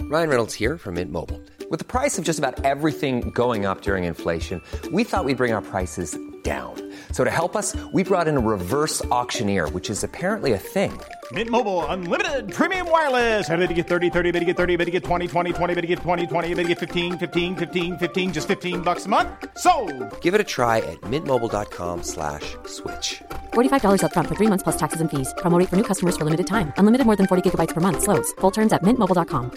Ryan Reynolds here from Mint Mobile. With the price of just about everything going up during inflation, we thought we'd bring our prices down. So to help us, we brought in a reverse auctioneer, which is apparently a thing. Mint Mobile Unlimited Premium Wireless. How to get 30, 30, bit to get 30, bit to get 20, 20, 20, bit to get 20, 20, bit to get 15, 15, 15, 15, just $15 a month? Sold! Give it a try at mintmobile.com/switch. $45 up front for 3 months plus taxes and fees. Promo rate for new customers for limited time. Unlimited more than 40 gigabytes per month. Slows full terms at mintmobile.com.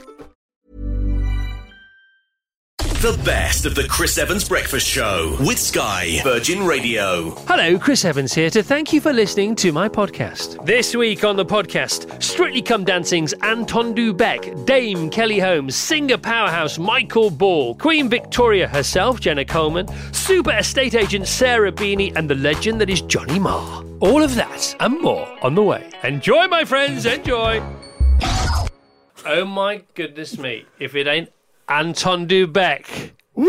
The best of the Chris Evans Breakfast Show with Sky Virgin Radio. Hello, Chris Evans here to thank you for listening to my podcast. This week on the podcast, Strictly Come Dancing's Anton Du Beke, Dame Kelly Holmes, singer powerhouse Michael Ball, Queen Victoria herself, Jenna Coleman, super estate agent Sarah Beanie, and the legend that is Johnny Marr. All of that and more on the way. Enjoy, my friends, enjoy. Oh my goodness me, if it ain't Anton Du Beke.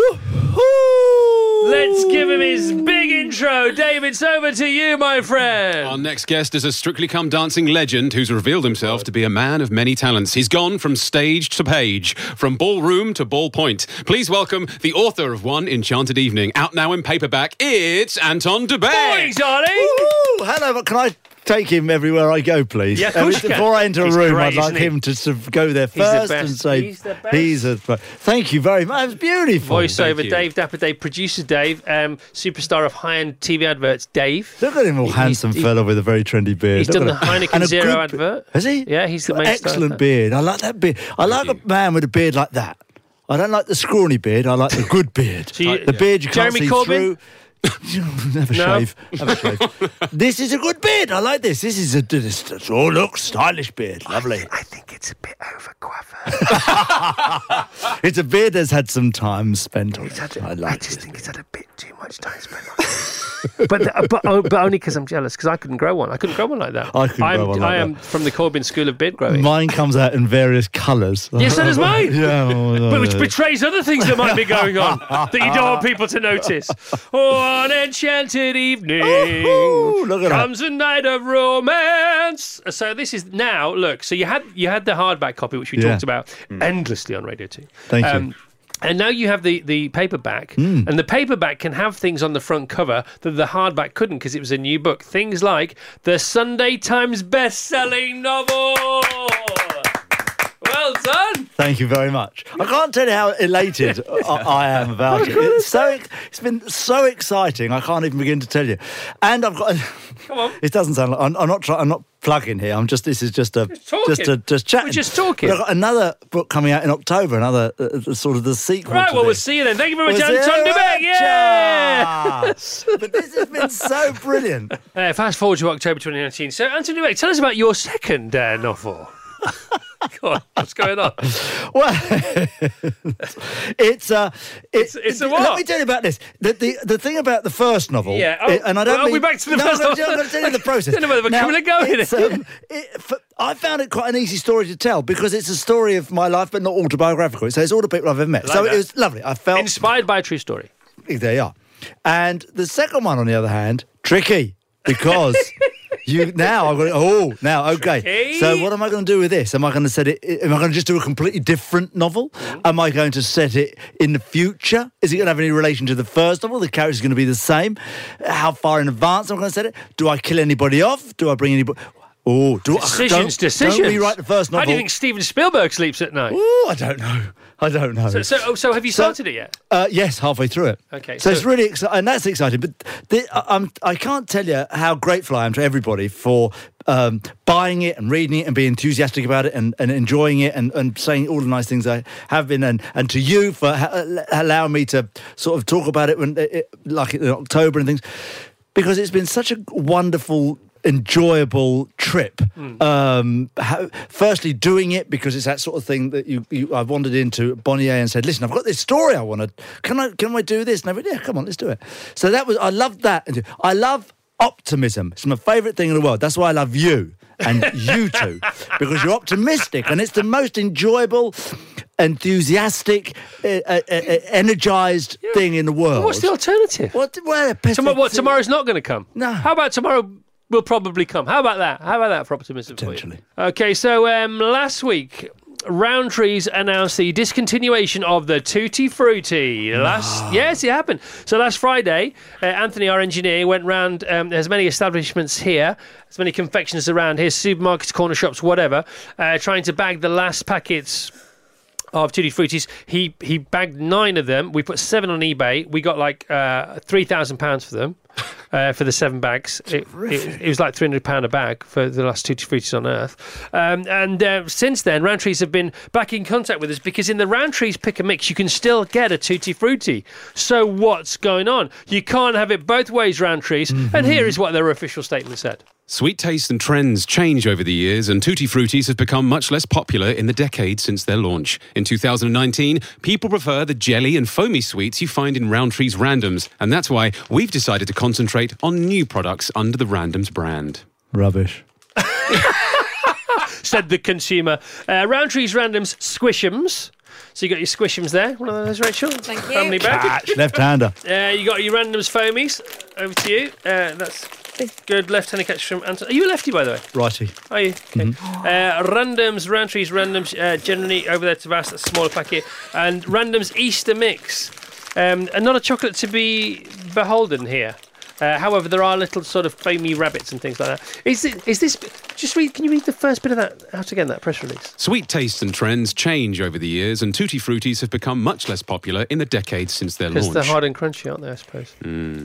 Woohoo! Let's give him his big intro. Dave, it's over to you, my friend. Our next guest is a Strictly Come Dancing legend who's revealed himself to be a man of many talents. He's gone from stage to page, from ballroom to ballpoint. Please welcome the author of One Enchanted Evening, out now in paperback. It's Anton Du Beke. Morning, darling. Woo-hoo! Hello, but can I take him everywhere I go, please? Yeah, of course you can. Before I enter He's a room, great, I'd like isn't he? him to sort of go there He's the first best. and say, He's the best. Thank you very much. It's beautiful. Voiceover Thank you. Dave, Dapper Dave, producer Dave, superstar of high-end TV adverts Dave. Look at him, all handsome fella with a very trendy beard. He's Look done the at him. Heineken And a Zero good- advert. Has he? Yeah, he's the Got main star of excellent that. beard. I like that beard. I like a man with a beard like that. I don't like the scrawny beard. I like the good beard. So you- the beard you can't Jeremy see Corbyn? through. Never No. shave. Never shave. This is a good beard. I like this. This is oh, look, stylish beard. Lovely. I think it's a bit over coiffure. It's a beard that's had some time spent on it. I like just it. think it's had a bit too much time spent on it. but only because I'm jealous, because I couldn't grow one. I couldn't grow one like that. I couldn't grow one like I am that. from the Corbyn school of beard growing. Mine comes out in various colours. Yes, so does mine. Yeah. But which betrays other things that might be going on that you don't want people to notice. On enchanted evening Ooh, look at that. comes a night of romance. So this is now, look, so you had the hardback copy, which we Yeah. talked about endlessly on Radio 2. Thank you. And now you have the paperback, and the paperback can have things on the front cover that the hardback couldn't because it was a new book. Things like the Sunday Times best-selling novel. Well done. Thank you very much. I can't tell you how elated I am about it. It's been so exciting. I can't even begin to tell you. And I've got. Come on. It doesn't sound like I'm not plugging here. This is just talking. just chatting. We're just talking. But I've got another book coming out in October. Another sort of the sequel. Right, to well, we'll this. see you then. Thank you very much, We'll see Anton you Du Beke. Yeah! later. But this has been so brilliant. Fast forward to October 2019. So, Anton Du Beke, tell us about your second novel. Go on, what's going on? Well, it's a what? Let me tell you about this. The thing about the first novel, Yeah. and I don't. Are we mean, back to the no, first I'm novel? going to tell you the process. I don't know whether we're coming and going. I found it quite an easy story to tell because it's a story of my life, but not autobiographical. So it's all the people I've ever met. So that. it was lovely. I felt Inspired by a true story. there you are. And the second one, on the other hand, tricky because. Okay. Tricky. So what am I going to do with this? Am I going to set it? Am I going to just do a completely different novel? Am I going to set it in the future? Is it going to have any relation to the first novel? The character's going to be the same. How far in advance am I going to set it? Do I kill anybody off? Do I bring anybody? Oh, Decisions. Don't rewrite the first novel. How do you think Steven Spielberg sleeps at night? Oh, I don't know. So have you started it yet? Yes, halfway through it. Okay, So so- it's really exciting, and that's exciting. But I can't tell you how grateful I am to everybody for buying it and reading it and being enthusiastic about it and enjoying it and saying all the nice things I have been. And to you for allowing me to sort of talk about it like in October and things. Because it's been such a wonderful, enjoyable trip. Firstly, doing it because it's that sort of thing that I wandered into Bonnier and said, "Listen, I've got this story I want to. Can I do this?" And I went, "Yeah, come on, let's do it." So I loved that. I love optimism. It's my favourite thing in the world. That's why I love you and you two, because you're optimistic, and it's the most enjoyable, enthusiastic, energised thing in the world. What's the alternative? Tomorrow's not going to come? No. How about tomorrow will probably come? How about that? How about that for optimism? Potentially. For you? Okay, so last week Rowntree's announced the discontinuation of the Tutti Frutti. Yes, it happened. So last Friday, Anthony, our engineer, went round as many establishments here, as many confectioners around here, supermarkets, corner shops, whatever, trying to bag the last packets of Tutti Fruttis. He bagged 9 of them. We put 7 on eBay. We got like £3,000 for them. For the 7 bags. It was like £300 a bag for the last Tutti Fruttis on Earth. And since then, Rowntree's have been back in contact with us because in the Rowntree's Pick and Mix, you can still get a Tutti Frutti. So what's going on? You can't have it both ways, Rowntree's. Mm-hmm. And here is what their official statement said. Sweet tastes and trends change over the years, and Tutti Fruttis have become much less popular in the decade since their launch. In 2019, people prefer the jelly and foamy sweets you find in Rowntree's Randoms, and that's why we've decided to concentrate on new products under the Randoms brand. Rubbish. Said the consumer. Rowntree's Randoms Squish'ems. So you got your Squish'ems there. One of those, Rachel. Thank you. Family bag. Catch, left-hander. You got your Randoms Foamies. Over to you. That's good. Left-handed catch from Anton. Are you a lefty, by the way? Righty. Are you? Okay. Randoms, Rowntree's Randoms, generally over there to Vast, that's a smaller packet. And Randoms Easter Mix. And not a chocolate to be beholden here. However, there are little sort of foamy rabbits and things like that. Is this? Just read. Can you read the first bit of that out again? That press release. Sweet tastes and trends change over the years, and Tutti Fruttis have become much less popular in the decades since their launch. Because they're hard and crunchy, aren't they? I suppose.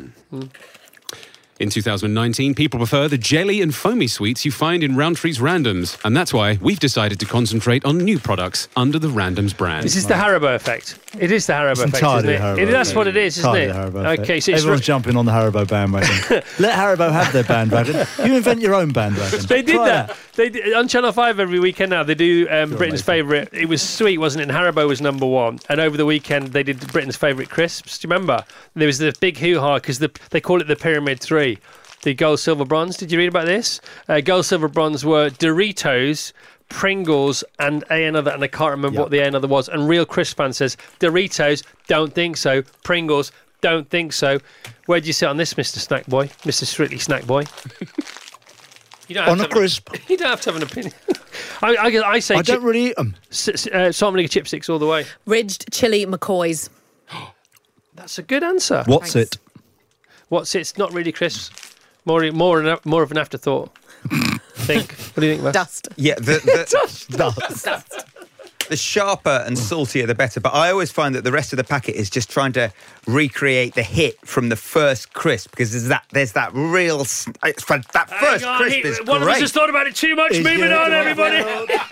In 2019, people prefer the jelly and foamy sweets you find in Rowntree's Randoms, and that's why we've decided to concentrate on new products under the Randoms brand. This is the Haribo effect. It is the Haribo effect, isn't it? Haribo, That's what it is, isn't it? Okay, so everyone's jumping on the Haribo bandwagon. Let Haribo have their bandwagon. You invent your own bandwagon. They did that. They did, on Channel 5 every weekend now. They do Britain's favourite. It was sweet, wasn't it? And Haribo was number 1. And over the weekend they did Britain's favourite crisps. Do you remember? There was the big hoo-ha because they call it the Pyramid 3. The gold, silver, bronze. Did you read about this? Gold, silver, bronze were Doritos, Pringles, and another, and I can't remember what the another was. And Real Crisp fan says Doritos, don't think so. Pringles, don't think so. Where do you sit on this, Mr. Snack Boy, Mr. Strictly Snack Boy? You don't have on a crisp. You don't have to have an opinion. I say I don't really eat them. Salt and vinegar chipsticks all the way. Ridged chili McCoys. That's a good answer. What's it? What's it? It's not really crisps. More of an afterthought. Think. What do you think, Matt? Dust. Yeah, Dust. the sharper and saltier the better. But I always find that the rest of the packet is just trying to recreate the hit from the first crisp, because there's that real that first crisp is one great. of us has thought about it too much. Moving on, everybody.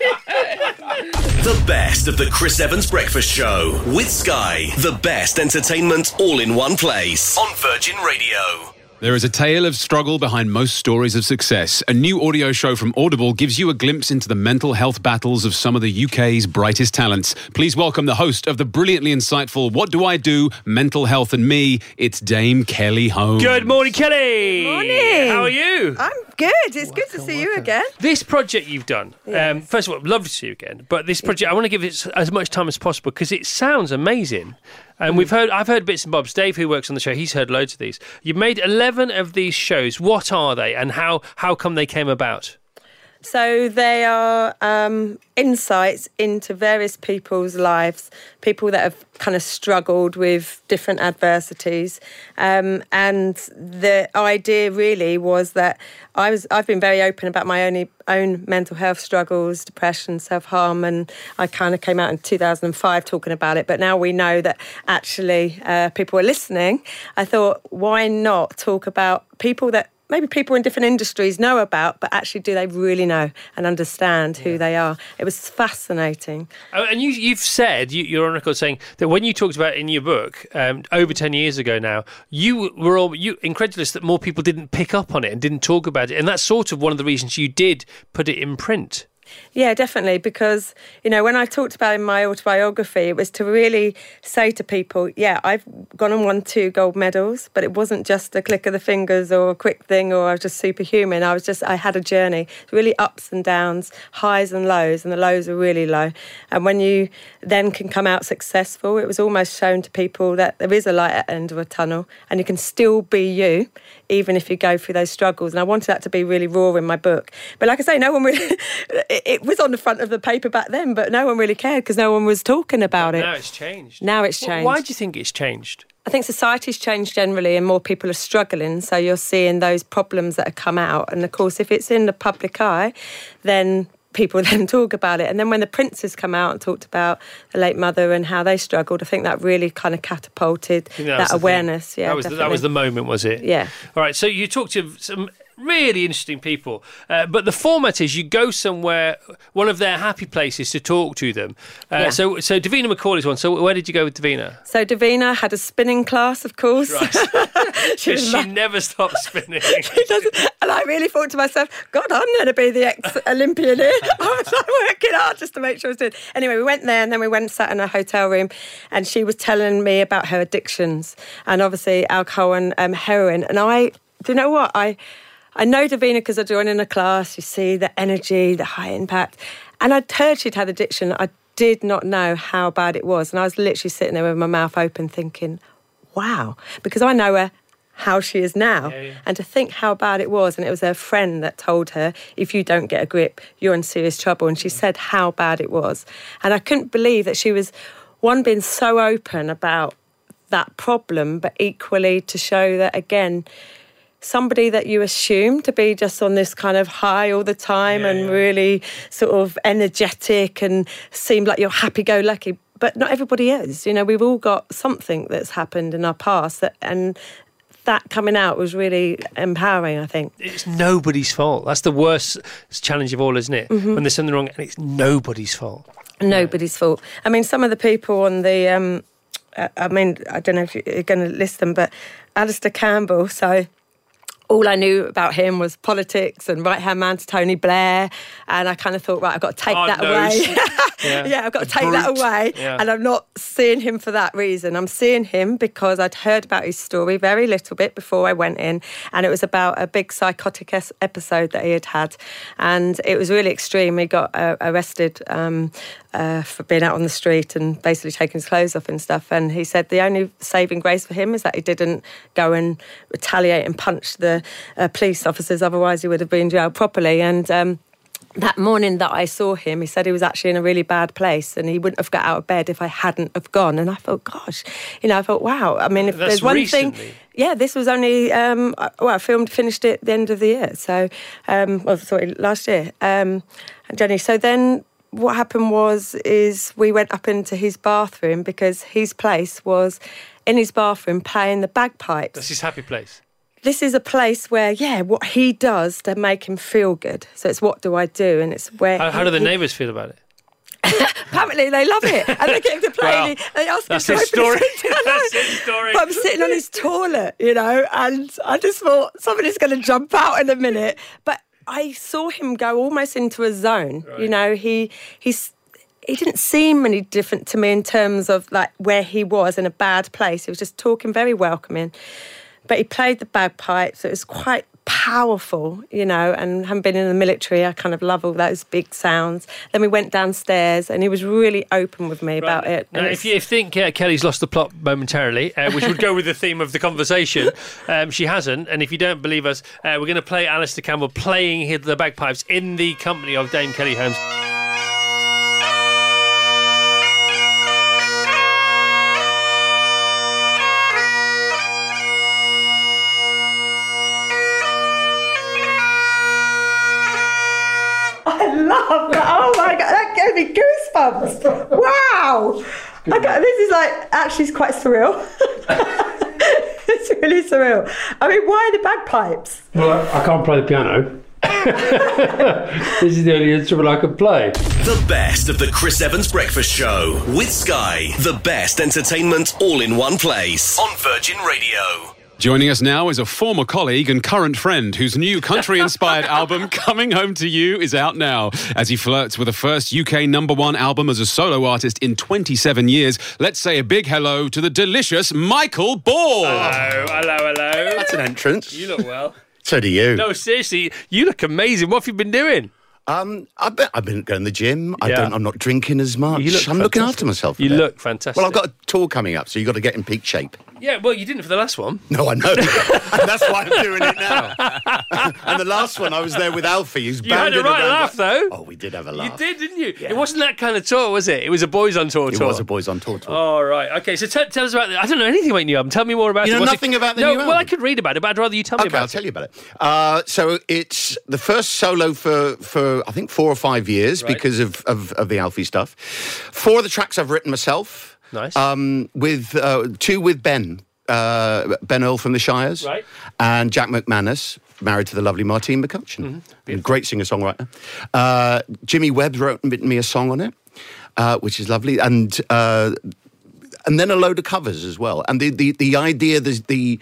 The best of the Chris Evans Breakfast Show with Sky. The best entertainment all in one place on Virgin Radio. There is a tale of struggle behind most stories of success. A new audio show from Audible gives you a glimpse into the mental health battles of some of the UK's brightest talents. Please welcome the host of the brilliantly insightful What Do I Do? Mental Health and Me. It's Dame Kelly Holmes. Good morning, Kelly. Morning. How are you? I'm good. It's good to see you again. This project you've done, first of all, lovely to see you again. But this project, I want to give it as much time as possible because it sounds amazing. And I've heard bits and bobs. Dave, who works on the show, he's heard loads of these. You've made 11 of these shows. What are they, and how come they came about? So they are insights into various people's lives, people that have kind of struggled with different adversities. And the idea really was that I've been very open about my own mental health struggles, depression, self-harm, and I kind of came out in 2005 talking about it. But now we know that actually people are listening. I thought, why not talk about people that maybe people in different industries know about, but actually do they really know and understand who they are? It was fascinating. And you've said, you're on record saying that when you talked about it in your book, over 10 years ago now, you were incredulous that more people didn't pick up on it and didn't talk about it. And that's sort of one of the reasons you did put it in print. Yeah, definitely, because, when I talked about it in my autobiography, it was to really say to people, I've gone and won 2 gold medals, but it wasn't just a click of the fingers or a quick thing or I was just superhuman. I had a journey, really ups and downs, highs and lows, and the lows are really low. And when you then can come out successful, it was almost shown to people that there is a light at the end of a tunnel and you can still be you, even if you go through those struggles. And I wanted that to be really raw in my book. But like I say, no one really... it was on the front of the paper back then, but no one really cared because no one was talking about it. Now it's changed. Now it's changed. Why do you think it's changed? I think society's changed generally and more people are struggling, so you're seeing those problems that have come out. And, of course, if it's in the public eye, then people then talk about it. And then when the Princes come out and talked about the late mother and how they struggled, I think that really kind of catapulted that awareness. Yeah, that was the moment, was it? Yeah. All right, so you talked to some really interesting people, but the format is you go somewhere, one of their happy places, to talk to them. So Davina McCall is one. So where did you go with Davina? So Davina had a spinning class, of course. Right. she never stops spinning. She doesn't, and I really thought to myself, God, I'm going to be the ex-Olympian here. I was like working hard just to make sure I was doing. Anyway, we went there and then we went and sat in a hotel room and she was telling me about her addictions and obviously alcohol and heroin. And do you know what? I know Davina because I joined in a class, you see the energy, the high impact. And I'd heard she'd had addiction. I did not know how bad it was. And I was literally sitting there with my mouth open thinking, wow, because I know her how she is now. Yeah. And to think how bad it was. And it was her friend that told her, if you don't get a grip, you're in serious trouble. And she said how bad it was. And I couldn't believe that she was, one, being so open about that problem, but equally to show that, again, somebody that you assume to be just on this kind of high all the time and really sort of energetic and seem like you're happy-go-lucky, but not everybody is. You know, we've all got something that's happened in our past and that coming out was really empowering, I think. It's nobody's fault. That's the worst challenge of all, isn't it? Mm-hmm. When there's something wrong and it's nobody's fault. Nobody's fault. I mean, some of the people on the, I don't know if you're going to list them, but Alistair Campbell, so all I knew about him was politics and right-hand man to Tony Blair. And I kind of thought, right, I've got to take that away. Yeah, I've got to take that away. Yeah. And I'm not seeing him for that reason. I'm seeing him because I'd heard about his story very little bit before I went in. And it was about a big psychotic episode that he had had. And it was really extreme. He got arrested for being out on the street and basically taking his clothes off and stuff. And he said the only saving grace for him is that he didn't go and retaliate and punch the police officers, otherwise he would have been jailed properly. And that morning that I saw him, he said he was actually in a really bad place and he wouldn't have got out of bed if I hadn't have gone. And I thought, gosh, I thought, wow. I mean, if that's there's one recently. thing... Yeah, this was only... I finished it at the end of the year. So, last year. Jenny, so then what happened is we went up into his bathroom because his place was in his bathroom playing the bagpipes. That's his happy place. This is a place where, what he does to make him feel good. So it's what do I do? And it's where... How do the neighbours feel about it? Apparently they love it. And they get him to play. Well, and they ask him to open story. That's his story. But I'm sitting on his toilet, and I just thought somebody's going to jump out in a minute. But I saw him go almost into a zone. Right. He didn't seem any different to me in terms of like where he was in a bad place. He was just talking very welcoming. But he played the bagpipes. So it was quite powerful, and having been in the military, I kind of love all those big sounds. Then we went downstairs and he was really open with me about it. Now, if you think Kelly's lost the plot momentarily, which would go with the theme of the conversation, she hasn't. And if you don't believe us, we're going to play Alistair Campbell playing the bagpipes in the company of Dame Kelly Holmes. Love that. Oh my God, that gave me goosebumps. Wow. This is actually quite surreal. It's really surreal. I mean, why the bagpipes? Well, I can't play the piano. This is the only instrument I can play. The best of the Chris Evans Breakfast Show with Sky. The best entertainment all in one place on Virgin Radio. Joining us now is a former colleague and current friend whose new country-inspired album, Coming Home to You, is out now. As he flirts with the first UK #1 album as a solo artist in 27 years, let's say a big hello to the delicious Michael Ball. Hello. That's an entrance. You look well. So do you. No, seriously, you look amazing. What have you been doing? I've been going to the gym. I'm not drinking as much. I'm looking after myself. You look fantastic. Well, I've got a tour coming up, so you've got to get in peak shape. Yeah, well, you didn't for the last one. No, I know. And that's why I'm doing it now. And the last one, I was there with Alfie, who's You had a right laugh, though. Oh, we did have a laugh. You did, didn't you? Yeah. It wasn't that kind of tour, was it? It was a Boys on Tour It tour. was a Boys on Tour tour. Oh, right. Okay, so tell us about... I don't know anything about your new album. Tell me more about it. You know What's nothing about the no, new album? Well, I could read about it, but I'd rather you tell me about I'll tell you about it. So it's the first solo for I think 4 or 5 years because of the Alfie stuff. 4 of the tracks I've written myself. Nice. With 2 with Ben Earl from the Shires, right, and Jack McManus, married to the lovely Martine McCutcheon, great singer-songwriter. Jimmy Webb wrote me a song on it, which is lovely, and then a load of covers as well. And the idea, the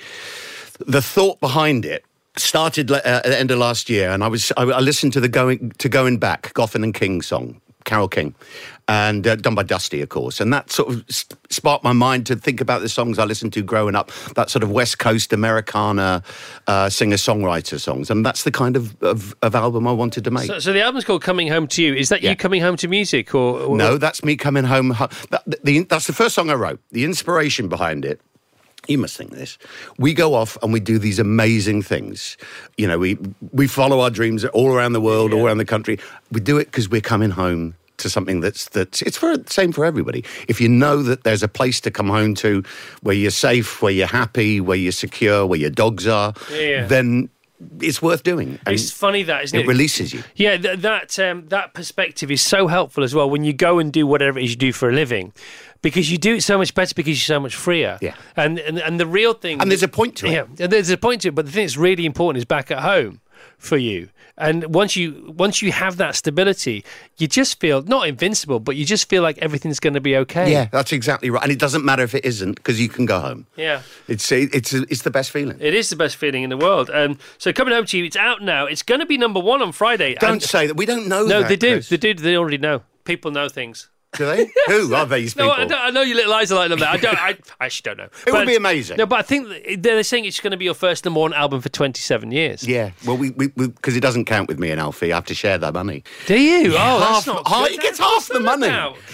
thought behind it started at the end of last year, and I listened to the Going Back, Goffin and King song, Carole King, and done by Dusty, of course. And that sort of sparked my mind to think about the songs I listened to growing up, that sort of West Coast Americana singer-songwriter songs. And that's the kind of album I wanted to make. So the album's called Coming Home to You. Is that you coming home to music? or No, that's me coming home. That's the first song I wrote. The inspiration behind it, you must think this. We go off and we do these amazing things. You know, we follow our dreams all around the world, all around the country. We do it because we're coming home to something that's it's same for everybody. If you know that there's a place to come home to where you're safe, where you're happy, where you're secure, where your dogs are, then it's worth doing. And it's funny that, isn't it? It releases you. Yeah, that perspective is so helpful as well when you go and do whatever it is you do for a living. Because you do it so much better because you're so much freer. Yeah. And the real thing... And there's a point to it. Yeah, there's a point to it. But the thing that's really important is back at home for you. And once you have that stability, you just feel, not invincible, but you just feel like everything's going to be okay. Yeah, that's exactly right. And it doesn't matter if it isn't, because you can go home. Yeah. It's the best feeling. It is the best feeling in the world. So Coming Home to You, it's out now. It's going to be number 1 on Friday. Don't say that. We don't know that. No, they do. Chris. They do. They already know. People know things. Do they? Who are these people? No, I know your little eyes are like that. I actually don't know. It would be amazing. No, but I think they're saying it's going to be your first number 1 album for 27 years. Yeah, well, we because it doesn't count with me and Alfie. I have to share that money. Do you? Yeah, oh, that's not good. He gets half the money.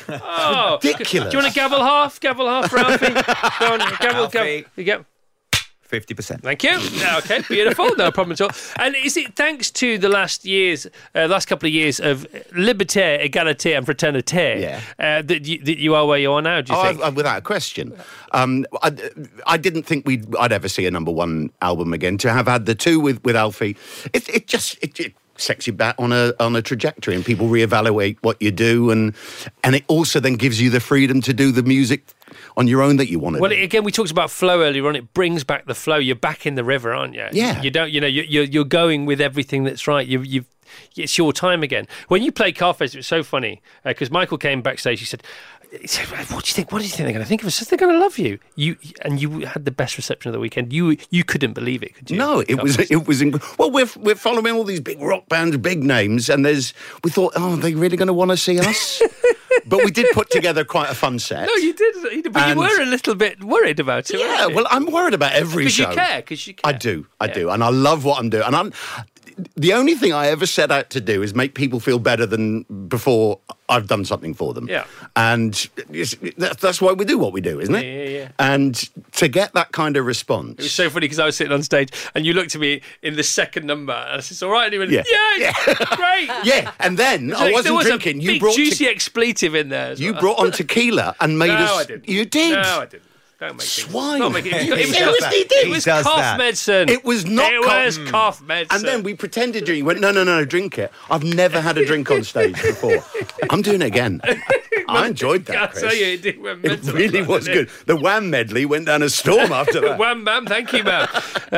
Oh, ridiculous. Do you want to gavel half? Gavel half for Alfie? Go on, gavel. You get 50%. Thank you. Okay, beautiful. No problem at all. And is it thanks to the last couple of years of liberté, égalité, and fraternité that you are where you are now? Do you think? Without a question. I didn't think I'd ever see a number 1 album again. To have had the 2 with Alfie, it sets you back on a trajectory, and people reevaluate what you do, and it also then gives you the freedom to do the music on your own that you want to do. Well, again, we talked about flow earlier on. It brings back the flow. You're back in the river, aren't you? Yeah. You don't. You're going with everything that's right. It's your time again. When you play Carfest, it was so funny because Michael came backstage. He said, "What do you think? What do you think they're going to think of us? They're going to love you." You had the best reception of the weekend. You couldn't believe it, could you? No, it was. Well, we're following all these big rock bands, big names, and we thought, oh, are they really going to want to see us? But we did put together quite a fun set. No, you did. But you were a little bit worried about it. Yeah, well, I'm worried about every show. Because you care. I do, and I love what I'm doing. And the only thing I ever set out to do is make people feel better than before I've done something for them. Yeah. And that's why we do what we do, isn't it? Yeah. And to get that kind of response. It was so funny because I was sitting on stage and you looked at me in the second number and I said, "It's all right." And he went, yeah. Great. Yeah, and then I wasn't drinking. There was a big juicy expletive in there. You brought on tequila and made us... No, I didn't. You did? No, I didn't. Don't make Swine. Don't make it. It was cough medicine. It was not cough medicine. And then we pretended to. You went, no, drink it. I've never had a drink on stage before. I'm doing it again. I enjoyed that, Chris. I tell you, it really was good. The Wham medley went down a storm after that. Wham, bam, thank you, ma'am.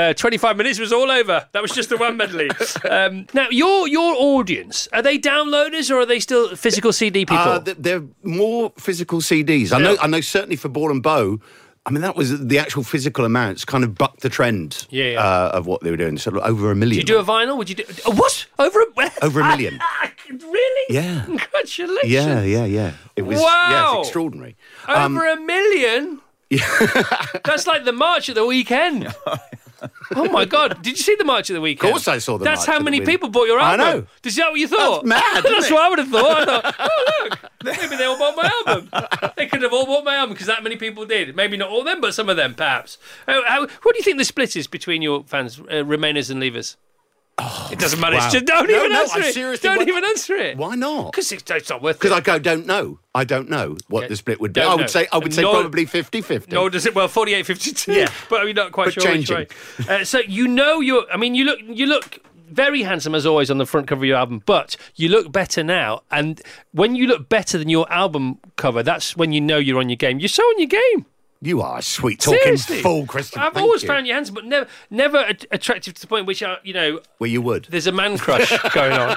25 minutes was all over. That was just the Wham medley. Now, your audience, are they downloaders or are they still physical CD people? They're more physical CDs. I know certainly for Ball and Bow, I mean, that was the actual physical amounts kind of bucked the trend of what they were doing. So over 1 million. Did you do a vinyl? Would you do what? Over 1 million. Really? Yeah. Congratulations. Yeah. It was it's extraordinary. Over 1 million? Yeah. That's like the March at the weekend. Oh my God! Did you see the march at the weekend? Of course I saw the That's march how at the many weekend. people bought your album. I know. Is that what you thought? That's mad, isn't That's it? what I would have thought. I thought, oh look, maybe they all bought my album. They could have all bought my album because that many people did. Maybe not all of them, but some of them perhaps. What do you think the split is between your fans, Remainers and Leavers? It doesn't matter. wow. It's just, don't No, even no, answer I it. seriously Don't wa- even answer it. Why not? Because it's not worth it. Because I don't know. I don't know what the split would be. Don't I know. would say Nor- probably 50-50. Nor does it. Well, 48-52. Yeah. But I'm not quite But sure which changing. way. So you look very handsome as always on the front cover of your album, but you look better now. And when you look better than your album cover, that's when you know you're on your game. You're so on your game. You are a sweet talking Seriously. fool, Christian. I've Thank always you. found you handsome, but never attractive to the point which Well, you would. there's a man crush going on.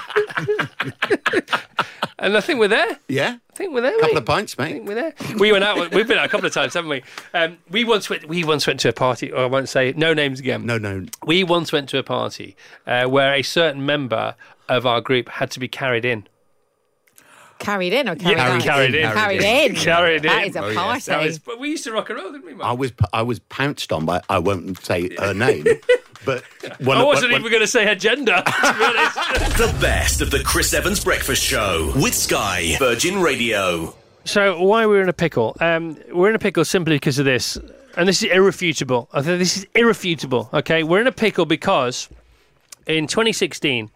And I think we're there. Yeah. I think we're there. Couple mate. of pints, I mate. think we're there. We went out. We've been out a couple of times, haven't we? We once went to a party. Or I won't say no names again. No. We once went to a party where a certain member of our group had to be carried in. Carried in or carried out? Carried in. Carried in. Carried in. That is a party. But we used to rock and roll, didn't we, Mark? I was pounced on by, I won't say her name, but I wasn't even going to say her gender, to be honest. The best of the Chris Evans Breakfast Show with Sky Virgin Radio. So why we're in a pickle? We're in a pickle simply because of this, and this is irrefutable. I think this is irrefutable. Okay, we're in a pickle because in 2016,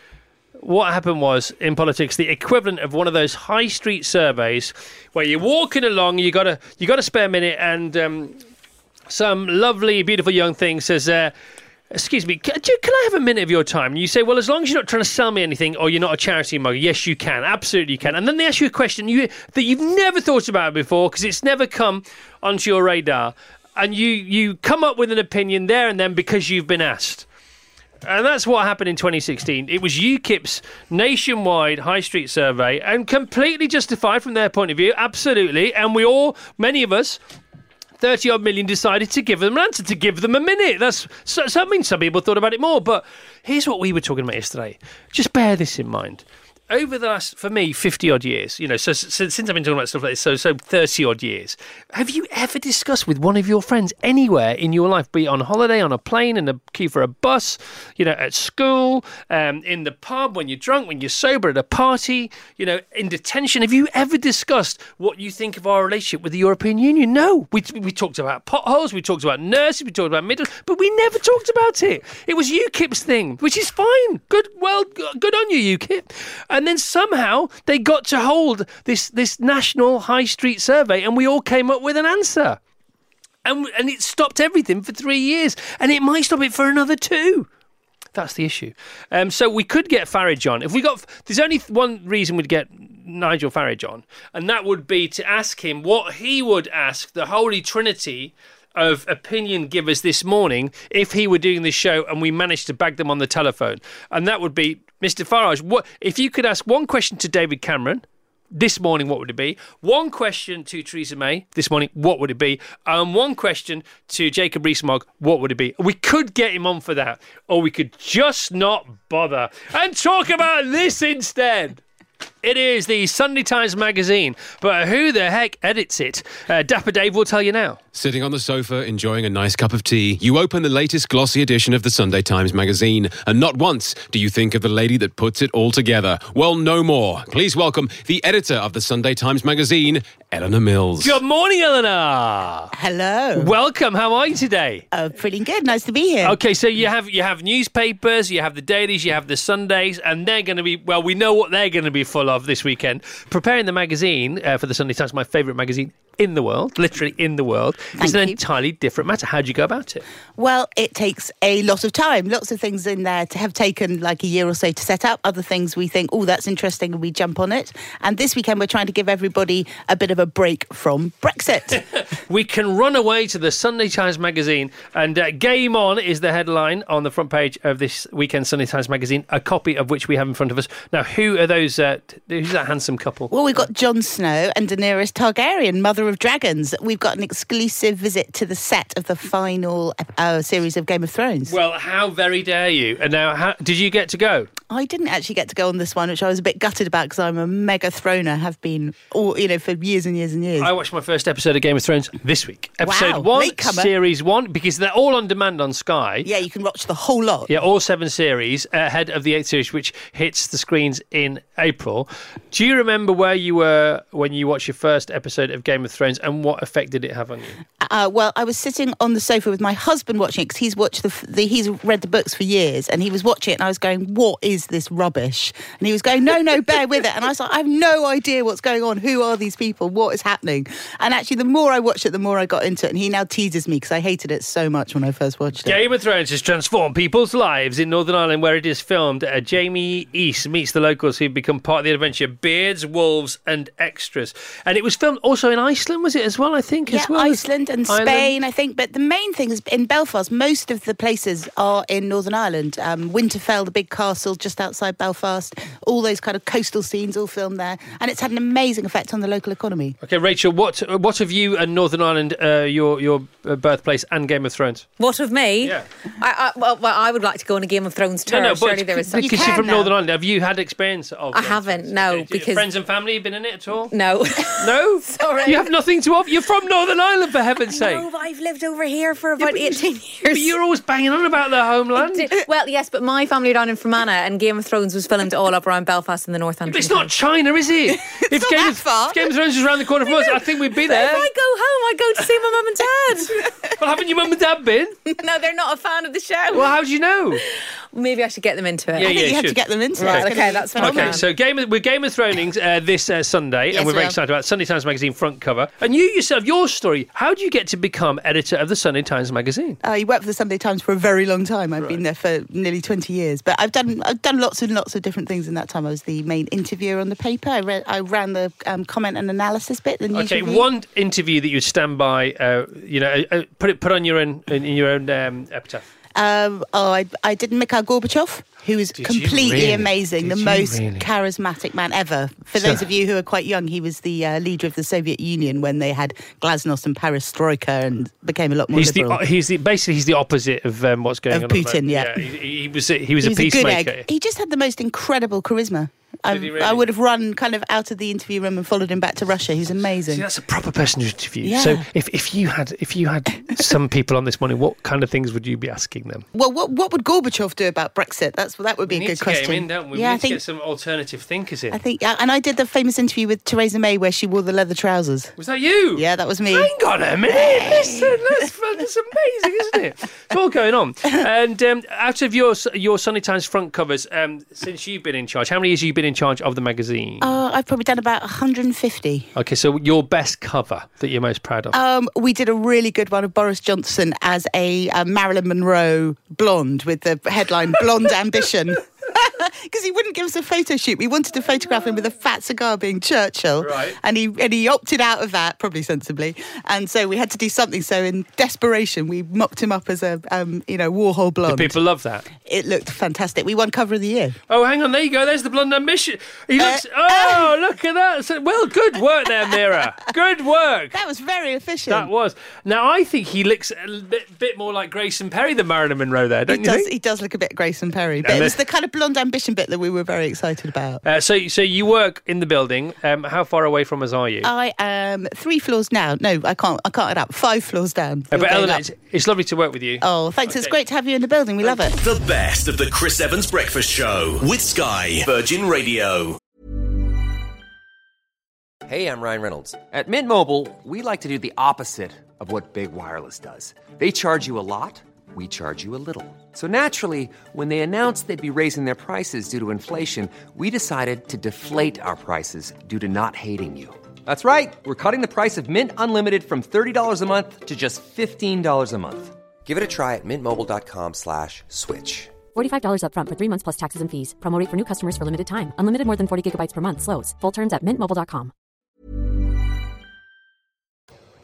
what happened was in politics, the equivalent of one of those high street surveys where you're walking along, you got a spare minute, and some lovely, beautiful young thing says, excuse me, can I have a minute of your time? And you say, well, as long as you're not trying to sell me anything or you're not a charity mugger, yes, you can. Absolutely you can. And then they ask you a question that you've never thought about before because it's never come onto your radar. And you come up with an opinion there and then because you've been asked. And that's what happened in 2016. It was UKIP's nationwide high street survey and completely justified from their point of view, absolutely. And many of us, 30-odd million, decided to give them an answer, to give them a minute. That means some people thought about it more. But here's what we were talking about yesterday. Just bear this in mind. Over the last, for me, 50-odd years, so since I've been talking about stuff like this, so 30-odd years, have you ever discussed with one of your friends anywhere in your life, be it on holiday, on a plane, in a queue for a bus, at school, in the pub, when you're drunk, when you're sober, at a party, in detention, have you ever discussed what you think of our relationship with the European Union? No. We talked about potholes, we talked about nurses, we talked about middle, but we never talked about it. It was UKIP's thing, which is fine. Good on you, UKIP. And then somehow they got to hold this national high street survey and we all came up with an answer. And it stopped everything for 3 years. And it might stop it for another 2. That's the issue. So we could get Farage on. There's only one reason we'd get Nigel Farage on, and that would be to ask him what he would ask the Holy Trinity of opinion givers this morning if he were doing this show and we managed to bag them on the telephone. And that would be, Mr. Farage, if you could ask one question to David Cameron this morning, what would it be? One question to Theresa May this morning, what would it be? One question to Jacob Rees-Mogg, what would it be? We could get him on for that, or we could just not bother and talk about this instead. It is the Sunday Times magazine, but who the heck edits it? Dapper Dave will tell you now. Sitting on the sofa, enjoying a nice cup of tea, you open the latest glossy edition of the Sunday Times magazine, and not once do you think of the lady that puts it all together. Well, no more. Please welcome the editor of the Sunday Times magazine, Eleanor Mills. Good morning, Eleanor. Hello. Welcome. How are you today? Pretty good. Nice to be here. Okay, so you have newspapers, you have the dailies, you have the Sundays, and they're going to be, well, we know what they're going to be full of this weekend. Preparing the magazine for the Sunday Times, my favourite magazine in the world, literally in the world, is an entirely different matter. How do you go about it? Well, it takes a lot of time. Lots of things in there to have taken like a year or so to set up. Other things we think, oh, that's interesting, and we jump on it. And this weekend, we're trying to give everybody a bit of a break from Brexit. We can run away to the Sunday Times magazine, and Game On is the headline on the front page of this weekend's Sunday Times magazine, a copy of which we have in front of us. Now, who are those? Who's that handsome couple? Well, we've got Jon Snow and Daenerys Targaryen, mother Dinner of Dragons. We've got an exclusive visit to the set of the final series of Game of Thrones. Well, how very dare you? And now, did you get to go? I didn't actually get to go on this one, which I was a bit gutted about because I'm a mega throner, have been for years and years and years. I watched my first episode of Game of Thrones this week. Episode 1, Series 1, because they're all on demand on Sky. Yeah, you can watch the whole lot. Yeah, all 7 series ahead of the 8th series, which hits the screens in April. Do you remember where you were when you watched your first episode of Game of Thrones, and what effect did it have on you? Well, I was sitting on the sofa with my husband watching it because he's watched he's read the books for years, and he was watching it, and I was going, "What is this rubbish?" And he was going, "No, bear with it." And I was like, "I have no idea what's going on. Who are these people? What is happening?" And actually, the more I watched it, the more I got into it. And he now teases me because I hated it so much when I first watched it. Game of Thrones has transformed people's lives in Northern Ireland, where it is filmed. Jamie East meets the locals who become part of the adventure: beards, wolves, and extras. And it was filmed also in Iceland, was it as well? I think as well. Iceland and Spain, I think. But the main thing is in Belfast. Most of the places are in Northern Ireland. Winterfell, the big castle just outside Belfast. All those kind of coastal scenes all filmed there, and it's had an amazing effect on the local economy. Okay, Rachel, what have you and Northern Ireland, your birthplace, and Game of Thrones? What of me? Yeah. I would like to go on a Game of Thrones tour. No, surely there is something. Because you're from Northern Ireland, have you had experience of? I haven't. No, because friends and family been in it at all? No. No? Sorry. You have nothing to offer. You're from Northern Ireland, for heaven's sake. No, but I've lived over here for about 18 years. But you're always banging on about their homeland. Well, yes, but my family are down in Fermanagh, and Game of Thrones was filmed all up around Belfast in the Northampton. But it's not China, is it? If Game of Thrones was around the corner from us, I think we'd be there. If I go home, I go to see my mum and dad. Well, haven't your mum and dad been? No, they're not a fan of the show. Well, how do you know? Maybe I should get them into it. Yeah, I think you you have should. to get them into it. Right, okay, that's phenomenal. Okay, so we're Game of Thrones this Sunday, Yes, and we're very we are. excited about Sunday Times Magazine front cover. And you yourself, your story, how do you get to become editor of the Sunday Times Magazine? I worked for the Sunday Times for a very long time. I've been there for nearly 20 years. But I've done lots and lots of different things in that time. I was the main interviewer on the paper. I ran the comment and analysis bit. The news Okay, review. one interview that you'd stand by, put on your own epitaph. I did Mikhail Gorbachev, who was Did you completely really? amazing, Did the you most really? charismatic man ever. For those of you who are quite young, he was the leader of the Soviet Union when they had glasnost and perestroika and became a lot more liberal. He's the opposite of what's going Of on. at the Putin, moment. yeah. He was a He was a good peacemaker. egg. He just had the most incredible charisma. Did he really? I would have run kind of out of the interview room and followed him back to Russia. He's amazing. See, that's a proper person to interview. Yeah. So if you had some people on this morning, what kind of things would you be asking them? Well, what would Gorbachev do about Brexit? That would be We a need good to question. get him in, don't we? Yeah, we I need to think get some alternative thinkers in. I think, and I did the famous interview with Theresa May where she wore the leather trousers. Was that you? Yeah, that was me. Hang on a minute. Listen, that's amazing, isn't it? It's all going on. And out of your Sunday Times front covers, since you've been in charge, how many years have you been in charge of the magazine? I've probably done about 150. Okay, so your best cover that you're most proud of? We did a really good one of Boris Johnson as a Marilyn Monroe blonde with the headline Blonde Ambition. Because he wouldn't give us a photo shoot. We wanted to photograph him with a fat cigar being Churchill. Right. And he opted out of that, probably sensibly. And so we had to do something. So in desperation, we mocked him up as a, Warhol blonde. Did people love that? It looked fantastic. We won Cover of the Year. Oh, hang on, there you go. There's the Blonde Ambition. He looks... look at that. So, well, good work there, Mira. Good work. That was very efficient. That was. Now, I think he looks a bit more like Grayson Perry than Marilyn Monroe there, don't you think? He does look a bit Grayson Perry. But it was the kind of Blonde Ambition bit that we were very excited about. So you work in the building. How far away from us are you? I am 3 floors down. No, I can't add up. 5 floors down. But We're going Eleanor, up. it's lovely to work with you. Oh, thanks. It's great to have you in the building. We love it. The best of the Chris Evans Breakfast Show with Sky, Virgin Radio. Hey, I'm Ryan Reynolds. At Mint Mobile, we like to do the opposite of what Big Wireless does. They charge you a lot, we charge you a little. So naturally, when they announced they'd be raising their prices due to inflation, we decided to deflate our prices due to not hating you. That's right. We're cutting the price of Mint Unlimited from $30 a month to just $15 a month. Give it a try at mintmobile.com/switch. $45 up front for 3 months plus taxes and fees. Promo rate for new customers for limited time. Unlimited more than 40 gigabytes per month slows. Full terms at mintmobile.com.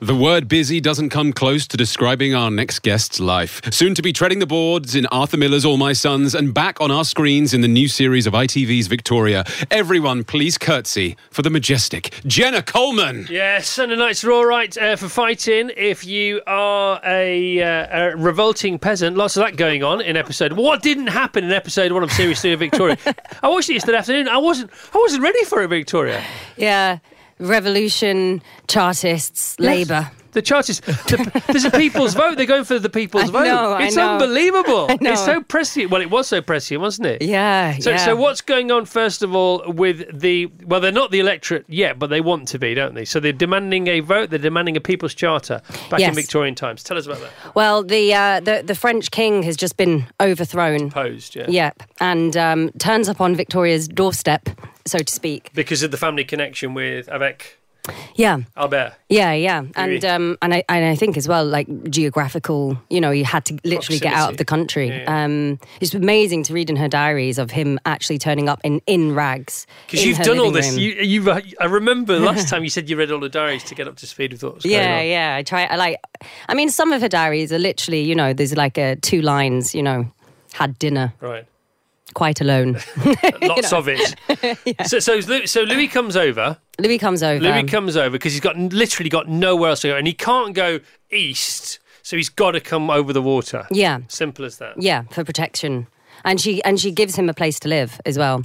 The word busy doesn't come close to describing our next guest's life. Soon to be treading the boards in Arthur Miller's All My Sons and back on our screens in the new series of ITV's Victoria. Everyone, please curtsy for the majestic Jenna Coleman. Yes, Sunday nights are all right for fighting. If you are a revolting peasant, lots of that going on in episode. What didn't happen in episode 1 of Series 3 of Victoria? I watched it yesterday afternoon. I wasn't ready for it, Victoria. Yeah. Revolution, Chartists, Labour. The Chartists. There's a people's vote. They're going for the people's vote. It's I know. Unbelievable. I know. It's so prescient. Well, it was so prescient, wasn't it? Yeah, So what's going on, first of all, with well, they're not the electorate yet, but they want to be, don't they? So they're demanding a vote. They're demanding a People's Charter back in Victorian times. Tell us about that. Well, the French king has just been overthrown. Deposed, yeah. Yep, and turns up on Victoria's doorstep, so to speak. Because of the family connection with Yeah. Albert. Yeah. And I think as well, like geographical, you had to literally get out of the country. Yeah. It's amazing to read in her diaries of him actually turning up in rags. Because you've done all this. I remember last time you said you read all the diaries to get up to speed with what was going on. Yeah. I mean, some of her diaries are literally, there's like 2 lines, had dinner. Right. Quite alone. Lots of it. Yeah. So Louis comes over. Louis comes over because he's literally got nowhere else to go, and he can't go east, so he's got to come over the water. Yeah. Simple as that. Yeah, for protection. And she gives him a place to live as well.